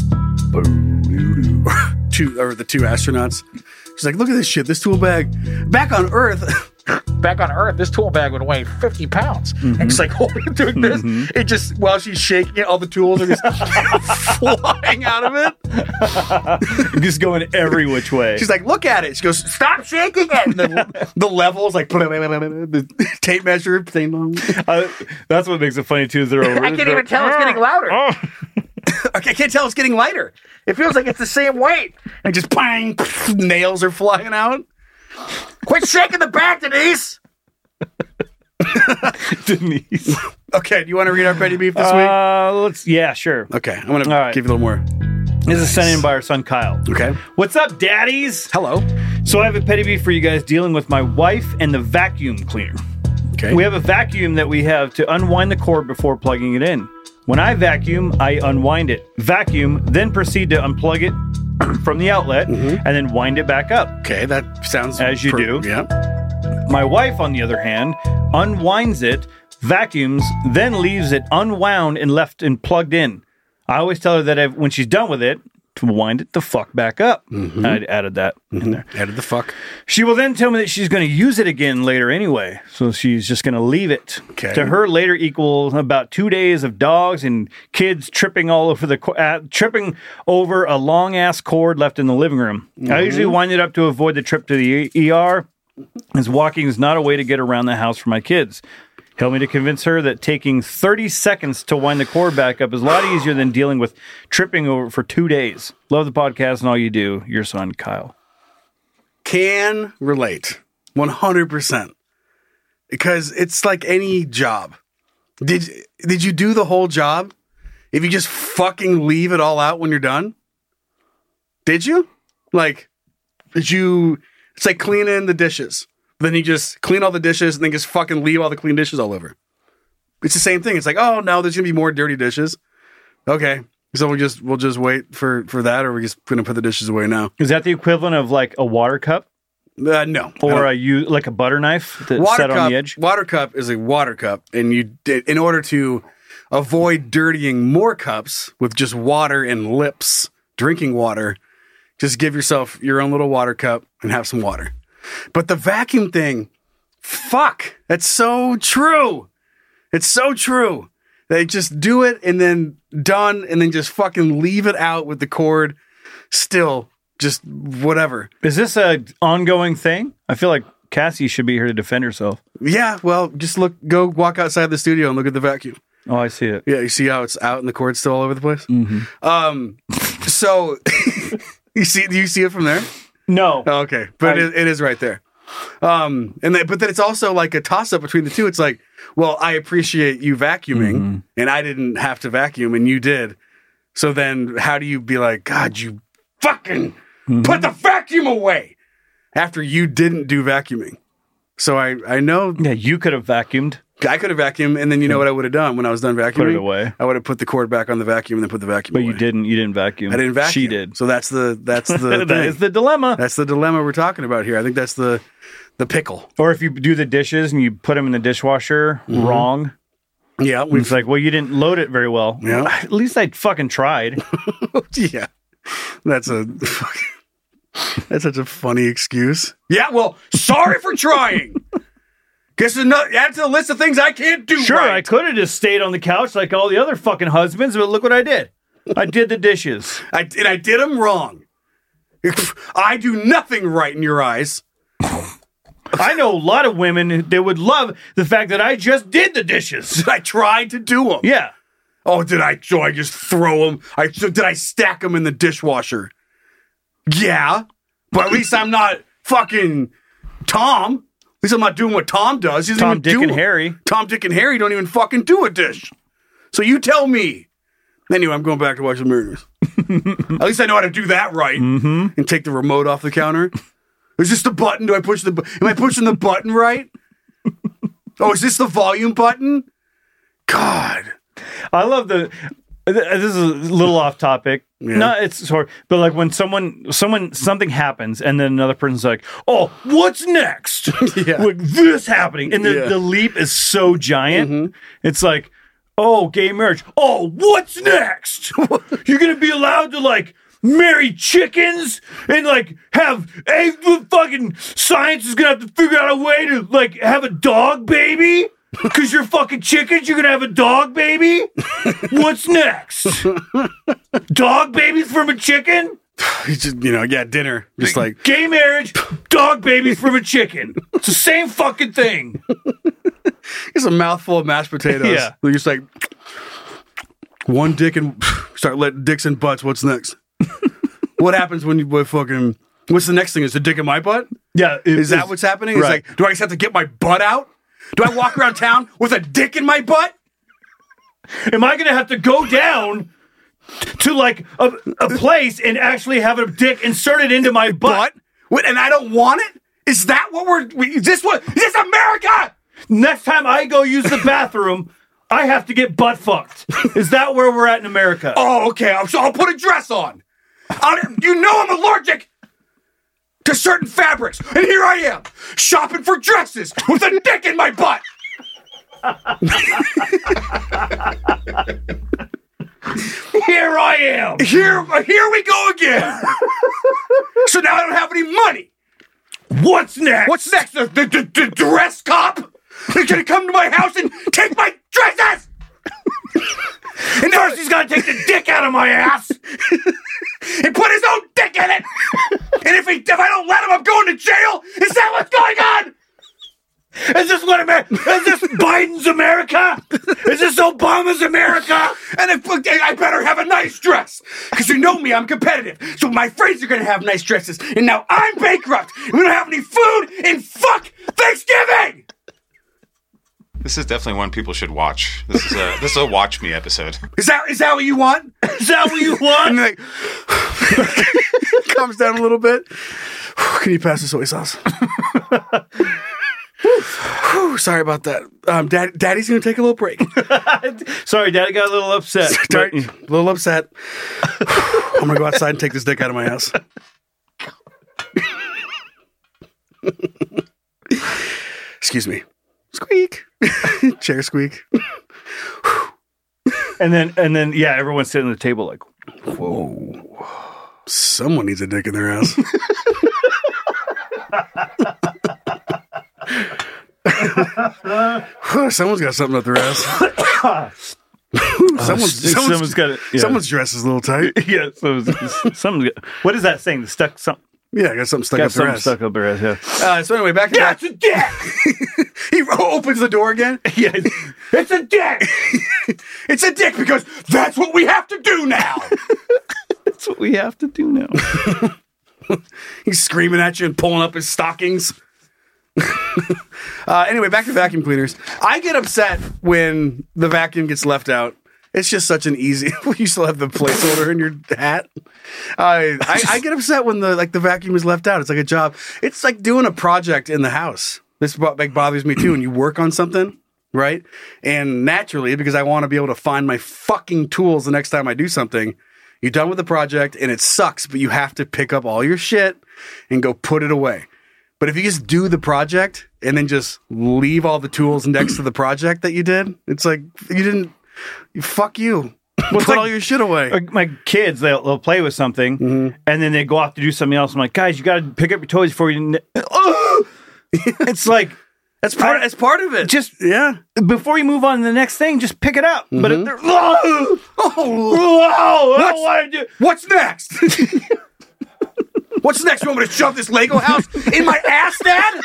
The two astronauts. She's like, look at this shit, this tool bag. Back on Earth, this tool bag would weigh 50 pounds. Mm-hmm. And she's like, doing this. Mm-hmm. It just, while she's shaking it, all the tools are just flying out of it. Just going every which way. She's like, look at it. She goes, stop shaking it. And the levels, like, the tape measure. That's what makes it funny, too. Is they're over. I can't even tell it's getting louder. I can't tell it's getting lighter. It feels like it's the same weight. And just bang, nails are flying out. Quit shaking the back, Denise. Denise. Okay, do you want to read our petty beef this week? Yeah, sure. Okay, I'm going to give you a little more. This is sent in by our son, Kyle. Okay. What's up, daddies? Hello. So I have a petty beef for you guys dealing with my wife and the vacuum cleaner. Okay. We have a vacuum that we have to unwind the cord before plugging it in. When I vacuum, I unwind it. Vacuum, then proceed to unplug it from the outlet, and then wind it back up. Okay, that sounds... As you do. Yeah. My wife, on the other hand, unwinds it, vacuums, then leaves it unwound and left and plugged in. I always tell her that when she's done with it, to wind it the fuck back up. Mm-hmm. I added that in there. Added the fuck. She will then tell me that she's going to use it again later anyway. So she's just going to leave it. Okay. To her, later equals about 2 days of dogs and kids tripping all over tripping over a long ass cord left in the living room. Mm-hmm. I usually wind it up to avoid the trip to the ER, as walking is not a way to get around the house for my kids. Help me to convince her that taking 30 seconds to wind the cord back up is a lot easier than dealing with tripping over for 2 days. Love the podcast and all you do. Your son, Kyle. Can relate. 100%. Because it's like any job. Did you do the whole job? If you just fucking leave it all out when you're done? Did you? It's like cleaning the dishes. Then you just clean all the dishes and then just fucking leave all the clean dishes all over. It's the same thing. It's like, oh no, there's gonna be more dirty dishes. Okay, so we'll just wait for that, or we're just gonna put the dishes away now. Is that the equivalent of like a water cup? No, or like a butter knife that's set on the edge. Water cup is a water cup, and in order to avoid dirtying more cups with just water and lips, drinking water, just give yourself your own little water cup and have some water. But the vacuum thing, fuck, that's so true. It's so true. They just do it and then done and then just fucking leave it out with the cord still, just whatever. Is this an ongoing thing? I feel like Cassie should be here to defend herself. Yeah, well, just go walk outside the studio and look at the vacuum. Oh, I see it. Yeah, you see how it's out and the cord's still all over the place? Mm-hmm. So do you see it from there? No. Oh, okay, but it is right there. But then it's also like a toss up between the two. It's like, well, I appreciate you vacuuming, and I didn't have to vacuum, and you did. So then, how do you be like, God, you fucking put the vacuum away after you didn't do vacuuming? So I know. Yeah, you could have vacuumed. I could have vacuumed, and then you know what I would have done when I was done vacuuming? Put it away. I would have put the cord back on the vacuum and then put the vacuum away. But you didn't. You didn't vacuum. I didn't vacuum. She did. So that's the That thing. is the dilemma. That's the dilemma we're talking about here. I think that's the pickle. Or if you do the dishes and you put them in the dishwasher wrong. Yeah. It's like, well, you didn't load it very well. Yeah. At least I fucking tried. Yeah. That's such a funny excuse. Yeah, well, sorry for trying. Guess add to the list of things I can't do. Sure, right. I could have just stayed on the couch like all the other fucking husbands, but look what I did. I did the dishes. I did them wrong. I do nothing right in your eyes. I know a lot of women, they would love the fact that I just did the dishes. I tried to do them. Yeah. Oh, so I just throw them? Did I stack them in the dishwasher? Yeah. But at least I'm not fucking Tom. At least I'm not doing what Tom does. He doesn't Tom, even Dick, do and it. Harry. Tom, Dick, and Harry don't even fucking do a dish. So you tell me. Anyway, I'm going back to watch the Mariners. At least I know how to do that right. Mm-hmm. And take the remote off the counter. Is this the button? Am I pushing the button right? Oh, is this the volume button? God. I love this is a little off topic. Yeah. No, it's sort, but like when something happens and then another person's like, "Oh, what's next?" Yeah. Like this happening, and the leap is so giant. Mm-hmm. It's like, "Oh, gay marriage. Oh, what's next? You're gonna be allowed to like marry chickens and like have fucking science is gonna have to figure out a way to like have a dog baby." Because you're fucking chickens, you're gonna have a dog baby? What's next? Dog babies from a chicken? Just, dinner. Just like gay marriage, dog babies from a chicken. It's the same fucking thing. It's a mouthful of mashed potatoes. Yeah. They're just like one dick and start letting dicks in butts. What's next? What happens when you fucking what's the next thing? Is the dick in my butt? Yeah. Is that what's happening? Right. It's like, do I just have to get my butt out? Do I walk around town with a dick in my butt? Am I going to have to go down to like a place and actually have a dick inserted into my butt? What? And I don't want it? Is that what is this America? Next time I go use the bathroom, I have to get butt fucked. Is that where we're at in America? Oh, okay. So I'll put a dress on. I'm allergic to certain fabrics. And here I am, shopping for dresses with a dick in my butt. Here I am. Here we go again. So now I don't have any money. What's next? What's next? The dress cop is going to come to my house and take my dresses. And first he's got to take the dick out of my ass. And put his own dick in it. And if I don't let him, I'm going to jail. Is that what's going on? Is this Biden's America? Is this Obama's America? And I better have a nice dress. Because you know me, I'm competitive. So my friends are going to have nice dresses. And now I'm bankrupt. And we don't have any food. And fuck Thanksgiving. This is definitely one people should watch. This is a watch me episode. Is that what you want? Is that what you want? And like, calms down a little bit. Can you pass the soy sauce? Sorry about that. Daddy's going to take a little break. Sorry, Daddy got a little upset. A little upset. I'm going to go outside and take this dick out of my ass. Excuse me. Squeak. Chair squeak. and then yeah, everyone's sitting at the table like, whoa. Someone needs a dick in their ass. Someone's got something up their ass. Someone's got it. Yeah. Someone's dress is a little tight. Yeah. Someone's got, what is that saying? The stuck something. Yeah, I got something stuck up their ass. Stuck up their ass. Yeah. So anyway, back to that. It's a dick. He opens the door again. Yeah, it's a dick. It's a dick because that's what we have to do now. what we have to do now. He's screaming at you and pulling up his stockings. Anyway, back to vacuum cleaners. I get upset when the vacuum gets left out. It's just such an easy. You still have the placeholder in your hat. I get upset when the vacuum is left out. It's like a job. It's like doing a project in the house. This bothers me too. When you work on something, right? And naturally, because I want to be able to find my fucking tools the next time I do something, you're done with the project and it sucks, but you have to pick up all your shit and go put it away. But if you just do the project and then just leave all the tools next to the project that you did, it's like you didn't. Fuck you. Put all your shit away. My kids, they'll play with something and then they go off to do something else. I'm like, guys, you got to pick up your toys before you. It's like that's part of it. Just before you move on to the next thing, just pick it up. But if they're, I don't want to do. What's next? What's next? You want me to shove this Lego house in my ass, Dad?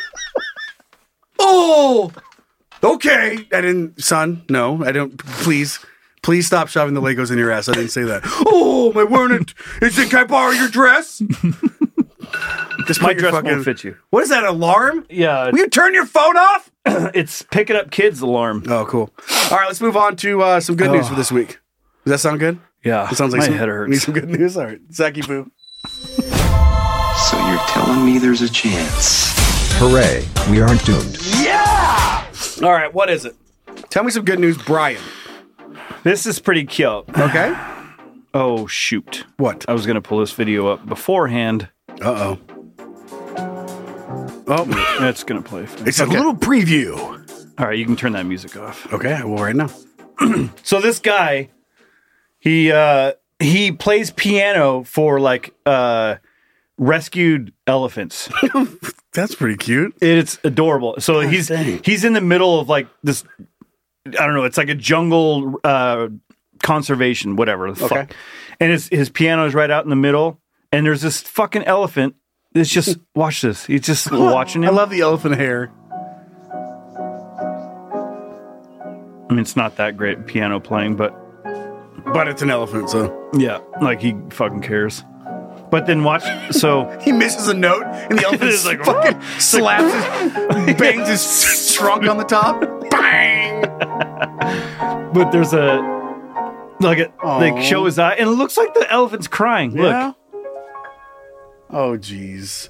Oh. Okay. Son, no, I don't. Please stop shoving the Legos in your ass. I didn't say that. Oh, am I wearing it? Can I borrow your dress? My dress won't fit you. What is that, alarm? Yeah. Will you turn your phone off? It's picking up kids alarm. Oh, cool. All right, let's move on to some good news for this week. Does that sound good? Yeah. It sounds like my head hurts. Need some good news? All right. Zaki Boo. So you're telling me there's a chance. Hooray, we aren't doomed. Yeah! All right, what is it? Tell me some good news, Brian. This is pretty cute. Okay. Oh, shoot. What? I was going to pull this video up beforehand. Uh-oh. Oh. That's going to play. It's a little preview. All right, you can turn that music off. Okay, I will right now. So this guy, he plays piano for like rescued elephants. That's pretty cute. It's adorable. So he's in the middle of like this, I don't know, it's like a jungle conservation, whatever the fuck. And his piano is right out in the middle, and there's this fucking elephant. It's just, watch this. He's just watching him. I love the elephant hair. I mean, it's not that great piano playing, but it's an elephant, so. Yeah, like he fucking cares. But then watch, so he misses a note, and the elephant is like fucking slaps his, bangs his trunk on the top. Bang! But there's they show his eye, and it looks like the elephant's crying. Yeah? Look. Oh, jeez.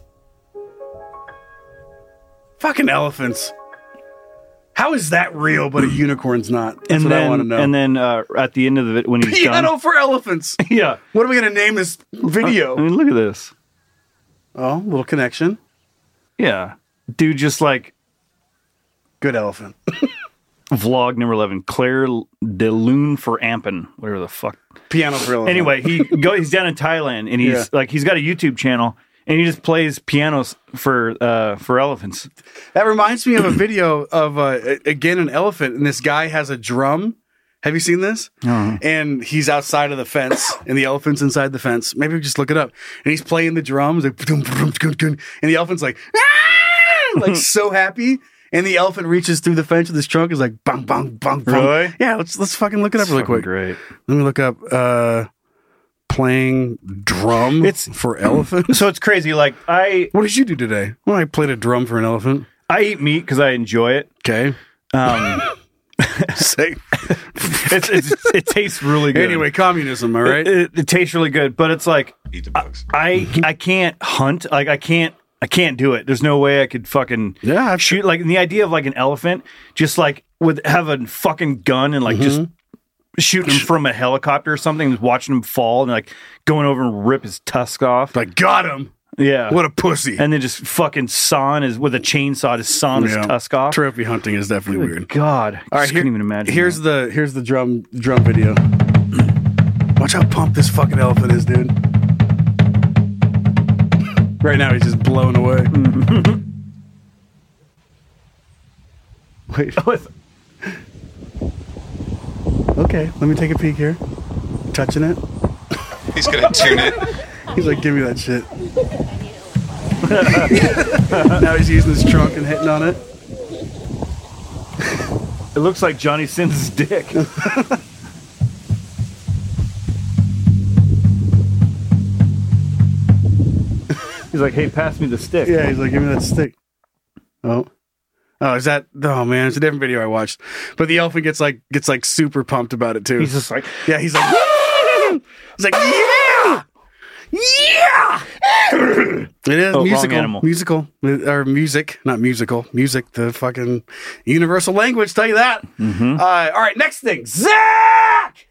Fucking elephants. How is that real, but a unicorn's not? That's what I want to know. And then at the end of it, when he's Piano done, for elephants. Yeah. What are we going to name this video? I mean, look at this. Oh, little connection. Yeah. Dude, just like... Good elephant. Vlog number 11. Claire de Lune for Ampen. Whatever the fuck. Piano for elephant. Anyway, he's down in Thailand, and he's he's got a YouTube channel, and he just plays pianos for elephants. That reminds me of a video of, again, an elephant, and this guy has a drum. Have you seen this? Uh-huh. And he's outside of the fence, and the elephant's inside the fence. Maybe we just look it up. And he's playing the drums, like, and the elephant's like, ah! Like so happy. And the elephant reaches through the fence with his trunk, is like, bang, bang, bang, bang. Really? Yeah, let's fucking look it up really quick. Great. Let me look up playing drum for elephants. So it's crazy. Like what did you do today? Well, I played a drum for an elephant. I eat meat because I enjoy it. Okay. It tastes really good. Anyway, communism, all right? It tastes really good, but it's like Eat the bugs. I can't hunt. Like I can't do it. There's no way I could fucking shoot. Like the idea of like an elephant, just like have a fucking gun and like just shooting him from a helicopter or something, watching him fall and like going over and rip his tusk off. Like got him. Yeah. What a pussy. And then just fucking sawing with a chainsaw, just sawing his tusk off. Trophy hunting is definitely weird. God. All right, couldn't even imagine. Here's the drum video. Watch how pumped this fucking elephant is, dude. Right now he's just blown away. Wait. Okay, let me take a peek here. Touching it. He's gonna tune it. He's like, give me that shit. Now he's using his trunk and hitting on it. It looks like Johnny Sins' dick. He's like, hey, pass me the stick. Yeah, he's like, give me that stick. Oh, is that? Oh man, it's a different video I watched. But the elephant gets like super pumped about it too. He's just like, yeah, he's like, he's like, yeah, yeah. It is musical, or music, not musical, music. The fucking universal language. Tell you that. Mm-hmm. All right, next thing, Zach.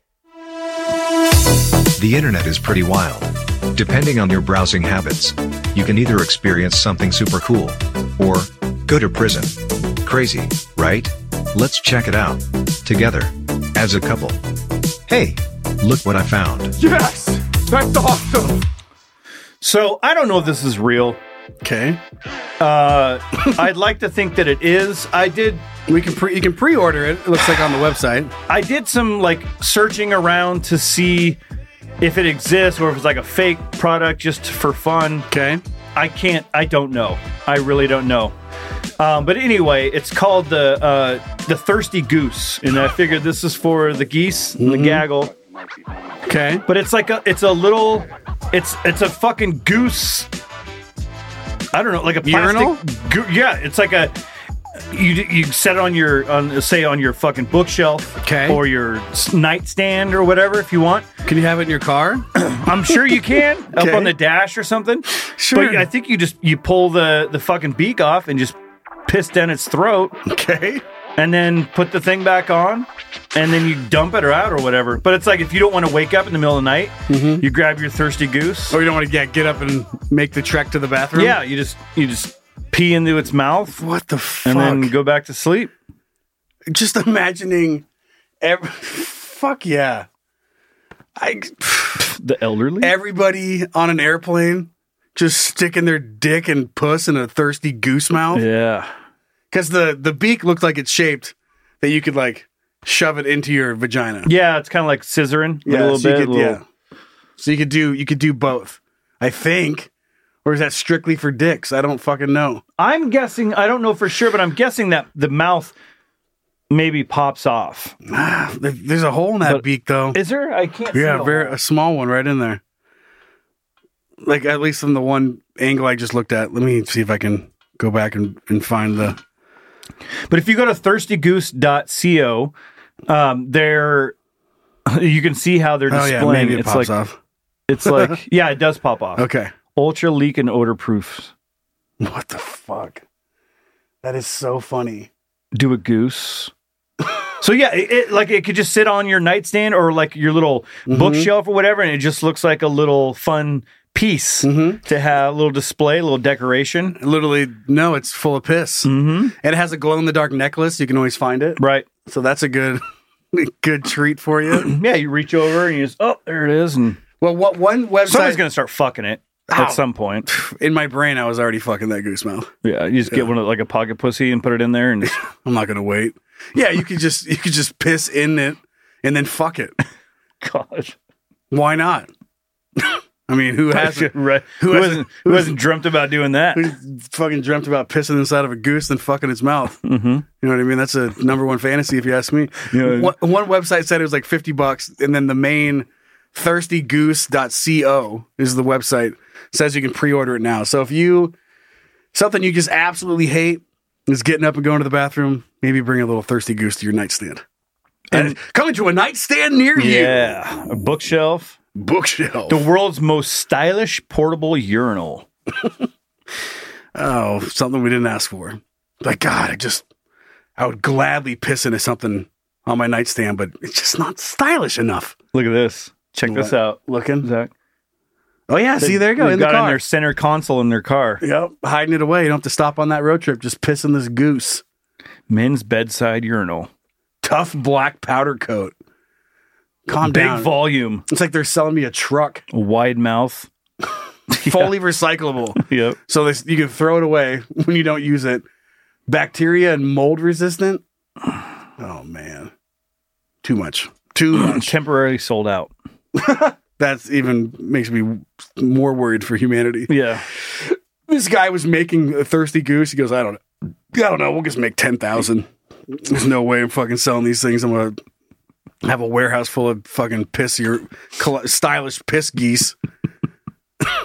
The internet is pretty wild. Depending on your browsing habits, you can either experience something super cool or go to prison. Crazy, right? Let's check it out together as a couple. Hey, look what I found. Yes, that's awesome. So I don't know if this is real. Okay. I'd like to think that it is. You can pre-order it. It looks like on the website. I did some like searching around to see if it exists or if it's like a fake product just for fun. Okay. I don't know. I really don't know. But anyway, it's called the Thirsty Goose, and I figured this is for the geese and the gaggle. Okay. But it's like it's a fucking goose. I don't know, like a plastic. Yeah, it's like a. You set it on your fucking bookshelf, okay, or your nightstand or whatever if you want. Can you have it in your car? I'm sure you can, up on the dash or something. Sure. But I think you pull the fucking beak off and just piss down its throat. Okay. And then put the thing back on, and then you dump it or out or whatever. But it's like if you don't want to wake up in the middle of the night, you grab your Thirsty Goose. Or you don't want to get up and make the trek to the bathroom? Yeah, you just pee into its mouth. What the fuck? And then go back to sleep. Just imagining fuck yeah. The elderly? Everybody on an airplane just sticking their dick and puss in a Thirsty Goose mouth. Yeah. Because the beak looked like it's shaped that you could like shove it into your vagina. Yeah, it's kind of like scissoring a little bit. Yeah. So you could do both, I think. Or is that strictly for dicks? I don't fucking know. I'm guessing, I don't know for sure, but I'm guessing that the mouth maybe pops off. There's a hole in that beak, though. Is there? I can't see. Yeah, a small one right in there. Like, at least from the one angle I just looked at. Let me see if I can go back and find the... But if you go to thirstygoose.co, there you can see how they're displaying. Oh, yeah, maybe it pops off. It's like, yeah, it does pop off. Okay. Ultra leak and odor proofs. What the fuck? That is so funny. Do a goose. So yeah, it could just sit on your nightstand or like your little bookshelf or whatever, and it just looks like a little fun piece to have, a little display, a little decoration. Literally, no, it's full of piss. And it has a glow-in-the-dark necklace. You can always find it. Right. So that's a good treat for you. Yeah, you reach over and you just, oh, there it is. And well, what one website... Someone's going to start fucking it. At some point. In my brain, I was already fucking that goose mouth. Yeah, you just get one of like a pocket pussy and put it in there, and I'm not gonna wait. Yeah, you could just piss in it and then fuck it. God, why not? I mean, who hasn't? Right. Who hasn't dreamt about doing that? Who fucking dreamt about pissing inside of a goose and fucking its mouth? You know what I mean? That's a number one fantasy, if you ask me. Yeah. One website said it was like $50, and then the main thirstygoose.co is the website. Says you can pre-order it now. So if something you just absolutely hate is getting up and going to the bathroom, maybe bring a little Thirsty Goose to your nightstand. And coming to a nightstand near you. Yeah, a bookshelf. The world's most stylish portable urinal. Oh, something we didn't ask for. Like, God, I would gladly piss into something on my nightstand, but it's just not stylish enough. Look at this. Check this out. Looking, Zach. Oh, yeah. See, there you go. They got in their center console in their car. Yep. Hiding it away. You don't have to stop on that road trip. Just piss in this goose. Men's bedside urinal. Tough black powder coat. Calm down. Big volume. It's like they're selling me a truck. A wide mouth. Fully recyclable. Yep. So you can throw it away when you don't use it. Bacteria and mold resistant. Oh, man. Too much. Temporarily sold out. That's even makes me more worried for humanity. Yeah. This guy was making a Thirsty Goose. He goes, I don't know. We'll just make 10,000. There's no way I'm fucking selling these things. I'm going to have a warehouse full of fucking stylish piss geese.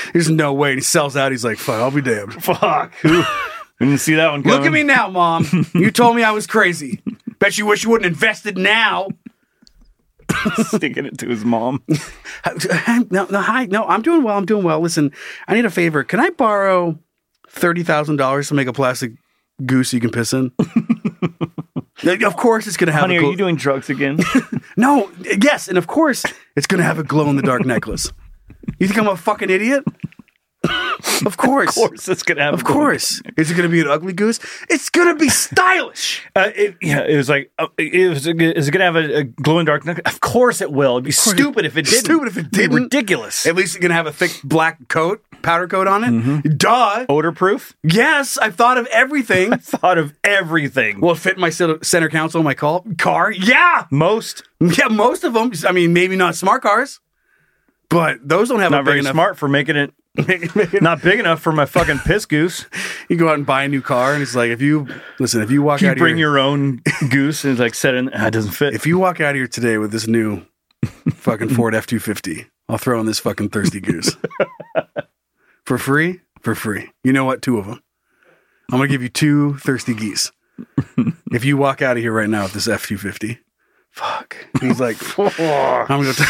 There's no way. And he sells out. He's like, fuck, I'll be damned. Fuck. Who didn't see that one coming? Look at me now, Mom. You told me I was crazy. Bet you wish you wouldn't invested now. Sticking it to his mom. No, I'm doing well. Listen, I need a favor. Can I borrow $30,000 to make a plastic goose you can piss in? Of course it's going to have Honey, are you doing drugs again? No, yes, and of course it's going to have a glow-in-the-dark necklace. You think I'm a fucking idiot? Of course. Of course it's going to have Of course. Is it going to be an ugly goose? It's going to be stylish. It was like, is it going to have a glow-in-the-dark necklace? Of course it will. It'd be stupid if it didn't. It'd be ridiculous. At least it's going to have a thick black coat, powder coat on it. Mm-hmm. Duh. Odor-proof? Yes, I've thought of everything. Will it fit in my center console in my car? Yeah. Most? Yeah, most of them. I mean, maybe not smart cars, but those don't have not a big very enough. smart for making it not big enough for my fucking piss goose. You go out and buy a new car, and it's like, if you walk out, bring your own goose and it's like set in. It doesn't fit. If you walk out here today with this new fucking Ford F-250, I'll throw in this fucking thirsty goose for free. For free. You know what? 2 of them. I'm gonna give you 2 thirsty geese if you walk out of here right now with this F-250. Fuck. He's like, I'm gonna.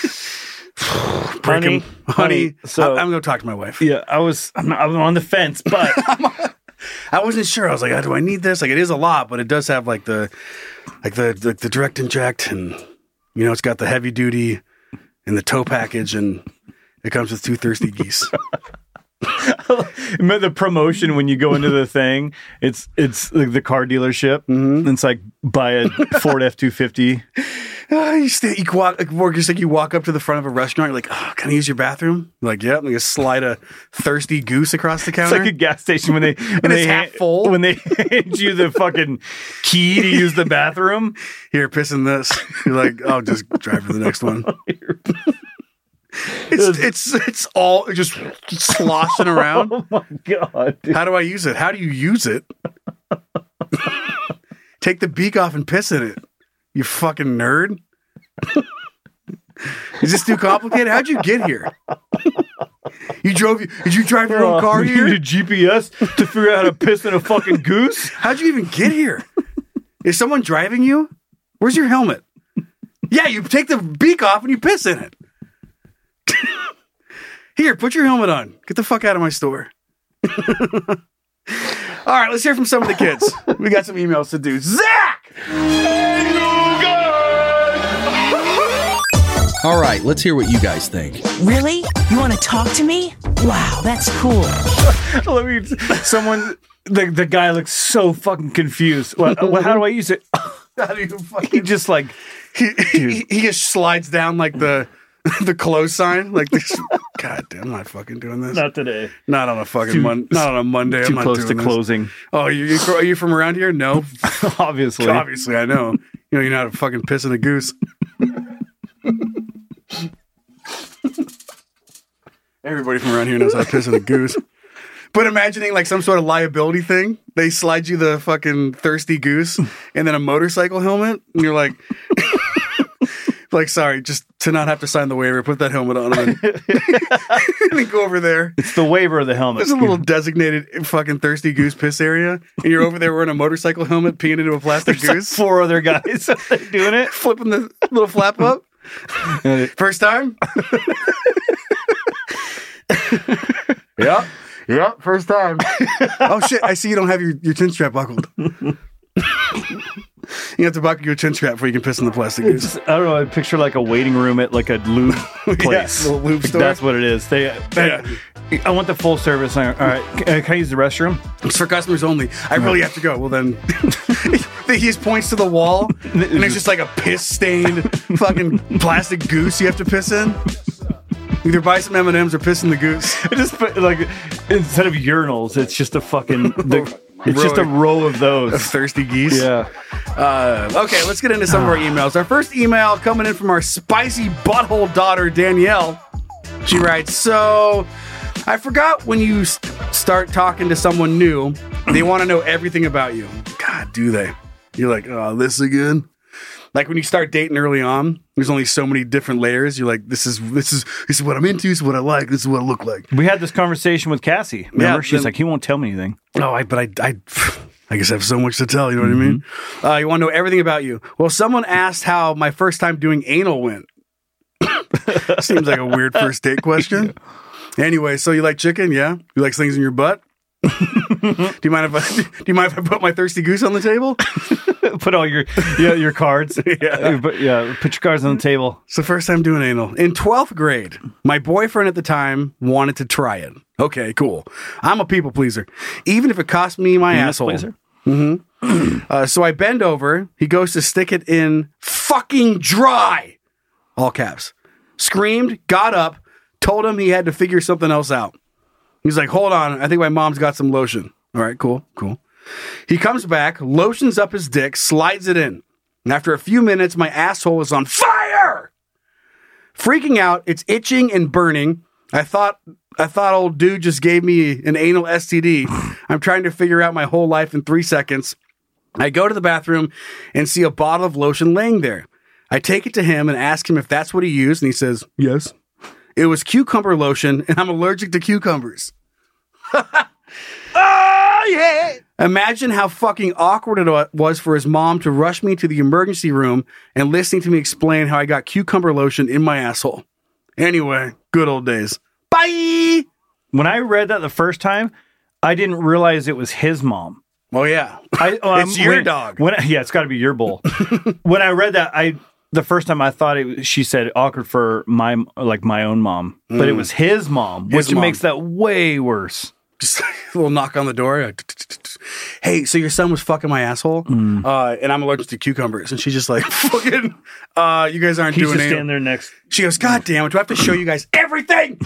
Honey, so I'm going to talk to my wife. Yeah, I'm on the fence, but I wasn't sure. I was like, do I need this? Like, it is a lot, but it does have like the direct inject, and it's got the heavy duty and the tow package, and it comes with 2 thirsty geese. The promotion when you go into the thing, it's like the car dealership. Mm-hmm. It's like buy a Ford F-250. You walk up to the front of a restaurant. You're like, oh, can I use your bathroom? You're like, yeah. And you slide a thirsty goose across the counter. It's like a gas station when they half full. When they hand you the fucking key to use the bathroom. Here, piss in this. You're like, I'll just drive to the next one. It's all just sloshing around. Oh my god! Dude. How do I use it? How do you use it? Take the beak off and piss in it. You fucking nerd. Is this too complicated? How'd you get here? Did you drive your own car here? You need a GPS to figure out how to piss in a fucking goose? How'd you even get here? Is someone driving you? Where's your helmet? Yeah, you take the beak off and you piss in it. Here, put your helmet on. Get the fuck out of my store. All right, let's hear from some of the kids. We got some emails to do. Zach! All right, let's hear what you guys think. Really? You want to talk to me? Wow, that's cool. The guy looks so fucking confused. How do I use it? How do you fucking... He just like... He just slides down like the close sign, like this. God damn, I'm not fucking doing this. Not today. Not on a fucking not on a Monday. Too I'm not close doing to this. closing. Oh, are you from around here? No, obviously, I know. You know how to fucking piss in a goose. Everybody from around here knows how to piss in a goose. But imagining like some sort of liability thing, they slide you the fucking thirsty goose and then a motorcycle helmet, and you're like. Like, sorry, just to not have to sign the waiver, put that helmet on and then go over there. It's the waiver of the helmet. There's a little designated fucking thirsty goose piss area, and you're over there wearing a motorcycle helmet, peeing into a plastic goose. Like 4 other guys doing it, flipping the little flap up. First time? Yeah, first time. Oh shit! I see you don't have your chin strap buckled. You have to buckle your chin strap before you can piss in the plastic goose. I don't know. I picture like a waiting room at like a lube place. Yeah, little lube store. That's what it is. I want the full service. All right, can I use the restroom? It's for customers only. I really have to go. Well, then he just points to the wall, and it's just like a piss-stained fucking plastic goose you have to piss in. Either buy some M&Ms or piss in the goose. Just put, like, instead of urinals, it's just a fucking... It's just a row of those. Of thirsty geese? Yeah. Okay, let's get into some of our emails. Our first email coming in from our spicy butthole daughter, Danielle. She writes, so I forgot when you start talking to someone new, they want to know everything about you. God, do they? You're like, oh, this again? Like when you start dating early on, there's only so many different layers. You're like, this is what I'm into, this is what I like, this is what I look like. We had this conversation with Cassie. Remember? She's like, he won't tell me anything. Oh, I guess I have so much to tell, you know what I mean? You want to know everything about you. Well, someone asked how my first time doing anal went. Seems like a weird first date question. Anyway, so you like chicken? Yeah? You like things in your butt? Do you mind if I put my thirsty goose on the table? Put all your cards. Put your cards on the table. It's the first time doing anal. In 12th grade, my boyfriend at the time wanted to try it. Okay, cool. I'm a people pleaser, even if it cost me my asshole. Pleaser? So I bend over. He goes to stick it in fucking dry. All caps. Screamed, got up, told him he had to figure something else out. He's like, hold on, I think my mom's got some lotion. All right, cool. He comes back, lotions up his dick, slides it in. And after a few minutes, my asshole is on fire! Freaking out, it's itching and burning. I thought old dude just gave me an anal STD. I'm trying to figure out my whole life in 3 seconds. I go to the bathroom and see a bottle of lotion laying there. I take it to him and ask him if that's what he used, and he says, yes. It was cucumber lotion, and I'm allergic to cucumbers. Oh, yeah! Imagine how fucking awkward it was for his mom to rush me to the emergency room and listening to me explain how I got cucumber lotion in my asshole. Anyway, good old days. Bye! When I read that the first time, I didn't realize it was his mom. Oh, yeah. It's your dog. It's got to be your bull. When I read that, the first time I thought she said awkward for my own mom, but it was his mom, which makes that way worse. Just a little knock on the door. Hey, so your son was fucking my asshole, and I'm allergic to cucumbers. And she's just like, fucking, you guys aren't He's doing just it. standing there next. She goes, God damn it, do I have to show you guys everything?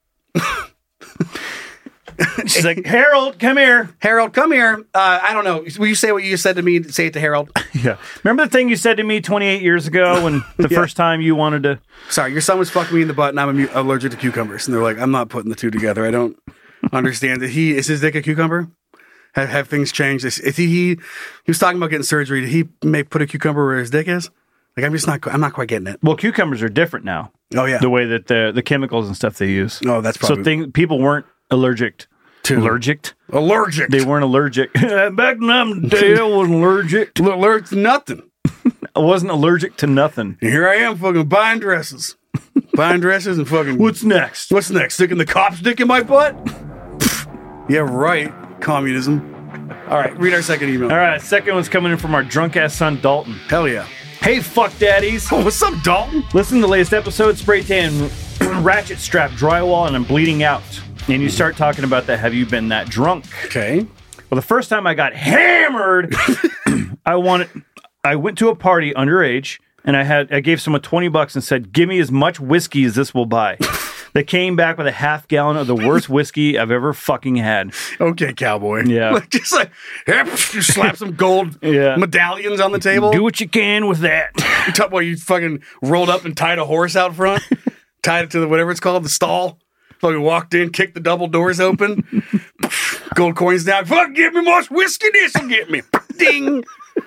She's like, Harold, come here. Harold, come here. I don't know. Will you say what you said to me? Say it to Harold. Yeah. Remember the thing you said to me 28 years ago when the first time you wanted to... Sorry, your son was fucking me in the butt and I'm allergic to cucumbers. And they're like, I'm not putting the two together. I don't understand. Is his dick a cucumber? Have things changed? He was talking about getting surgery. Did he put a cucumber where his dick is? Like, I'm not quite getting it. Well, cucumbers are different now. Oh, yeah. The way that the chemicals and stuff they use. Oh, that's probably... So people weren't allergic. Allergic? They weren't allergic. Back in the day, I wasn't allergic. Allergic to nothing. I wasn't allergic to nothing. And here I am fucking buying dresses. And fucking... What's next? Sticking the cop's dick in my butt? Yeah, right. Communism. All right, read our second email. All right, second one's coming in from our drunk-ass son, Dalton. Hell yeah. Hey, fuck daddies. Oh, what's up, Dalton? Listen to the latest episode, spray tan ratchet strap drywall, and I'm bleeding out. And you start talking about that. Have you been that drunk? Okay. Well, the first time I got hammered, I went to a party underage, and I gave someone $20 and said, "Give me as much whiskey as this will buy." They came back with a half gallon of the worst whiskey I've ever fucking had. Okay, cowboy. Yeah. Just like, you slap some gold medallions on the table. Do what you can with that. You fucking rolled up and tied a horse out front, tied it to whatever it's called, the stall. Fucking walked in, kicked the double doors open, gold coins down. Fuck, give me more whiskey, this'll get me. Ding.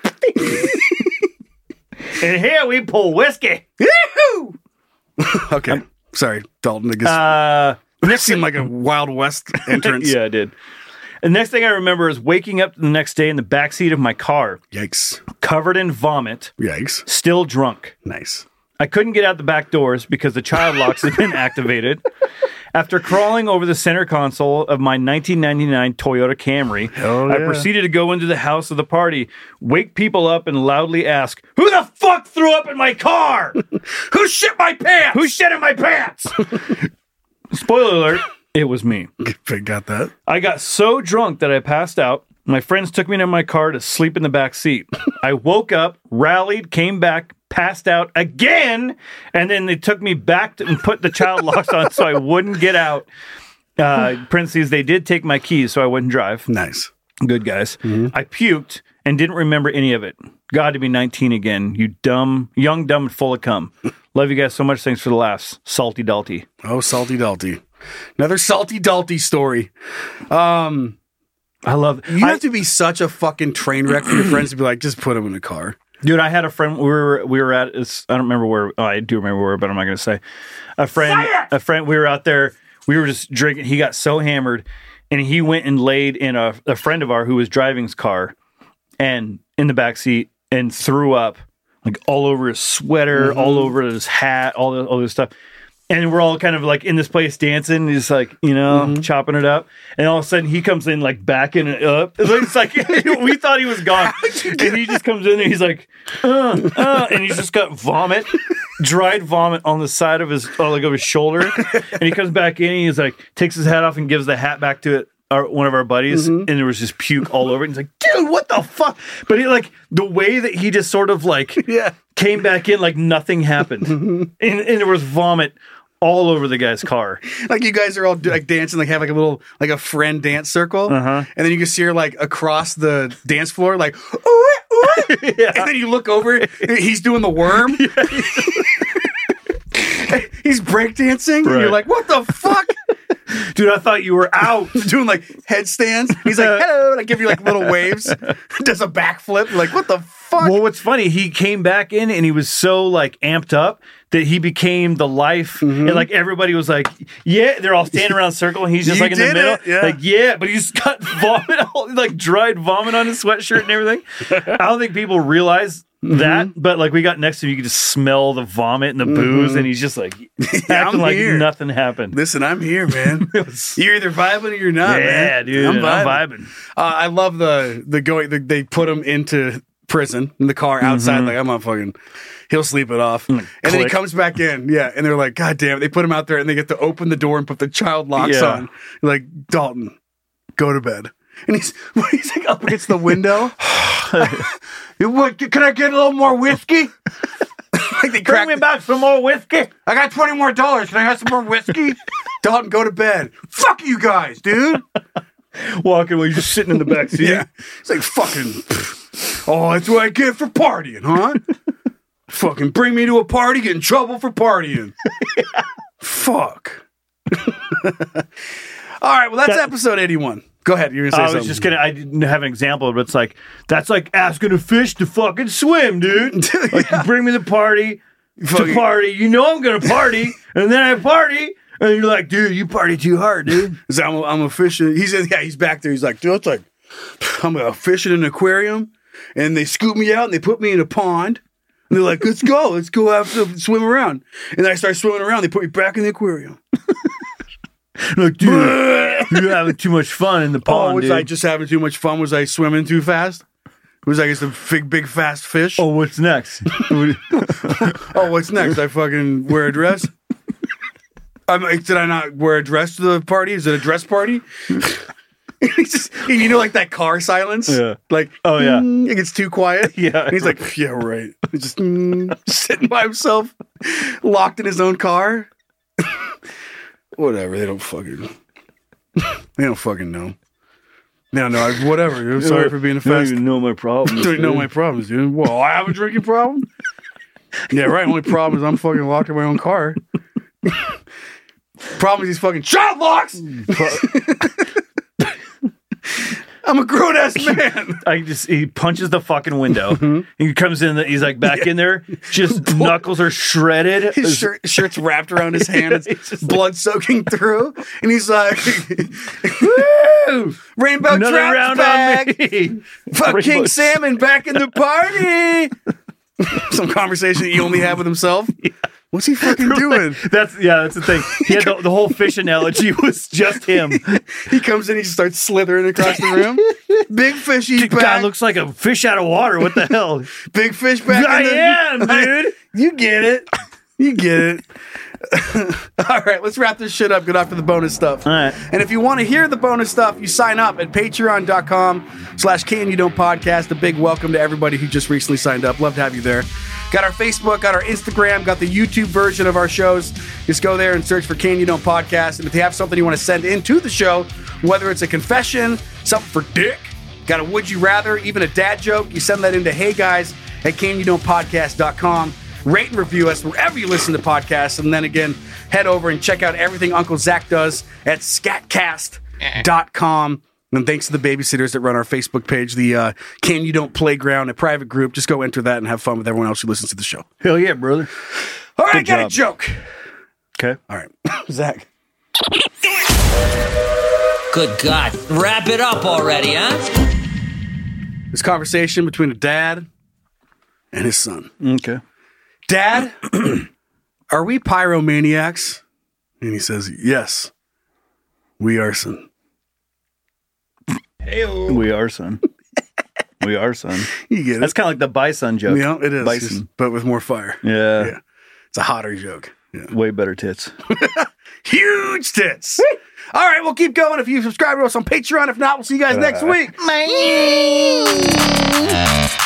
And here we pull whiskey. Yahoo! Okay. Sorry, Dalton. I guess this seemed like a Wild West entrance. Yeah, it did. The next thing I remember is waking up the next day in the backseat of my car. Yikes. Covered in vomit. Yikes. Still drunk. Nice. I couldn't get out the back doors because the child locks had been activated. After crawling over the center console of my 1999 Toyota Camry, I proceeded to go into the house of the party, wake people up, and loudly ask, "Who the fuck threw up in my car? Who shit my pants? Who shit in my pants?" Spoiler alert, it was me. Got that. I got so drunk that I passed out. My friends took me to my car to sleep in the back seat. I woke up, rallied, came back, passed out again, and then they took me back and put the child locks on so I wouldn't get out. Parentheses, they did take my keys so I wouldn't drive. Nice. Good guys. Mm-hmm. I puked and didn't remember any of it. God, to be 19 again. You young, dumb, and full of cum. Love you guys so much. Thanks for the laughs. Salty Dalty. Oh, Salty Dalty. Another Salty Dalty story. I love... You have to be such a fucking train wreck for your friends to be like, just put him in a car. Dude, I had a friend. We were at. I don't remember where. Oh, I do remember where, but I'm not going to say. A friend. We were out there. We were just drinking. He got so hammered, and he went and laid in a friend of ours who was driving's car, and in the back seat, and threw up like all over his sweater, all over his hat, all this stuff. And we're all kind of like in this place dancing. He's like, chopping it up. And all of a sudden he comes in like backing it up. It's like we thought he was gone. And he just comes in and he's like, and he's just got vomit, dried vomit on the side of his shoulder. And he comes back in and he's like, takes his hat off and gives the hat back to one of our buddies. And there was just puke all over it. And he's like, dude, what the fuck? But he like the way that he just sort of like came back in like nothing happened. And there was vomit all over the guy's car. Like you guys are all like dancing, like have like a little like a friend dance circle, and then you can see her like across the dance floor, like, and then you look over, he's doing the worm. He's breakdancing, and you're like, what the fuck? Dude, I thought you were out. Doing like headstands. He's like, hello, and I give you like little waves. Does a backflip. You're like, what the fuck? Well, what's funny, he came back in and he was so like amped up that he became the life. And like everybody was like, yeah, they're all standing around in a circle and he's just like in the middle. Like, but he's got vomit, like dried vomit on his sweatshirt and everything. I don't think people realize that, but like we got next to him, you could just smell the vomit and the booze, and he's just like acting like nothing happened. Listen, I'm here, man. You're either vibing or you're not, man. Yeah, dude, I'm vibing. I love the going. They put him into prison in the car outside. Like I'm not fucking. He'll sleep it off, and then he comes back in. Yeah, and they're like, God damn it! They put him out there, and they get to open the door and put the child locks on. Like Dalton, go to bed. And he's like up against the window. What, can I get a little more whiskey? Like they Bring me back some more whiskey. I got $20 more. Can I have some more whiskey? Dalton, go to bed. Fuck you guys, dude. Walking while you're just sitting in the back seat. Yeah. It's like fucking. Oh, that's what I get for partying, huh? Fucking bring me to a party, get in trouble for partying. Fuck. All right, well, that's episode 81. Go ahead. You're gonna say something. I didn't have an example, but it's like, that's like asking a fish to fucking swim, dude. Like, you bring me the party to party. You know I'm gonna party, and then I party, and you're like, dude, you party too hard, dude. I'm a fishing. He's back there. He's like, dude, it's like, I'm a fish in an aquarium, and they scoop me out, and they put me in a pond, and they're like, let's go have to swim around. And then I start swimming around. They put me back in the aquarium. Like, dude, you're having too much fun in the pond. Was I just having too much fun? Was I swimming too fast? Was I just a big fast fish? Oh, what's next? What's next? I fucking wear a dress? Did I not wear a dress to the party? Is it a dress party? You know, like that car silence? Yeah. Like, it gets too quiet. Yeah. And he's like, yeah, right. He's just sitting by himself, locked in his own car. Whatever, they don't fucking know. No, whatever. I'm sorry for being a fast. Don't even know my problems. Don't even know my problems, dude. Well, I have a drinking problem? Yeah, right. Only problem is I'm fucking locked in my own car. Problem is he's fucking child locks. I'm a grown ass man. He punches the fucking window. He comes in. He's like back in there. Just knuckles are shredded. His shirt's wrapped around his hand. It's blood soaking through. And he's like, "Woo! Rainbow trout bag. Fuck King Salmon back in the party." Some conversation that you only have with himself. Yeah. What's he fucking doing? That's the thing. He had the whole fish analogy was just him. He comes in, he starts slithering across the room. Big fishy back. God, looks like a fish out of water. What the hell? Big fish back. I am, dude. You get it. All right, let's wrap this shit up. Get off to the bonus stuff. All right. And if you want to hear the bonus stuff, you sign up at patreon.com/CanYouDon'tPodcast. A big welcome to everybody who just recently signed up. Love to have you there. Got our Facebook, got our Instagram, got the YouTube version of our shows. Just go there and search for Can You Don't Podcast. And if you have something you want to send into the show, whether it's a confession, something for dick, got a would you rather, even a dad joke, you send that into heyguys@CanYouDon'tPodcast.com. Rate and review us wherever you listen to podcasts. And then again, head over and check out everything Uncle Zach does at scatcast.com. And thanks to the babysitters that run our Facebook page, the Can You Don't Playground, a private group. Just go enter that and have fun with everyone else who listens to the show. Hell yeah, brother. All right, I got a joke. Okay. All right. Zach. Good God. Wrap it up already, huh? This conversation between a dad and his son. Okay. Dad, are we pyromaniacs? And he says, yes, we are, son. We are, son. We are, son. You get it. That's kind of like the bison joke. Yeah, it is. Bison. But with more fire. Yeah. It's a hotter joke. Yeah. Way better tits. Huge tits. All right, we'll keep going if you subscribe to us on Patreon. If not, we'll see you guys next week. Bye.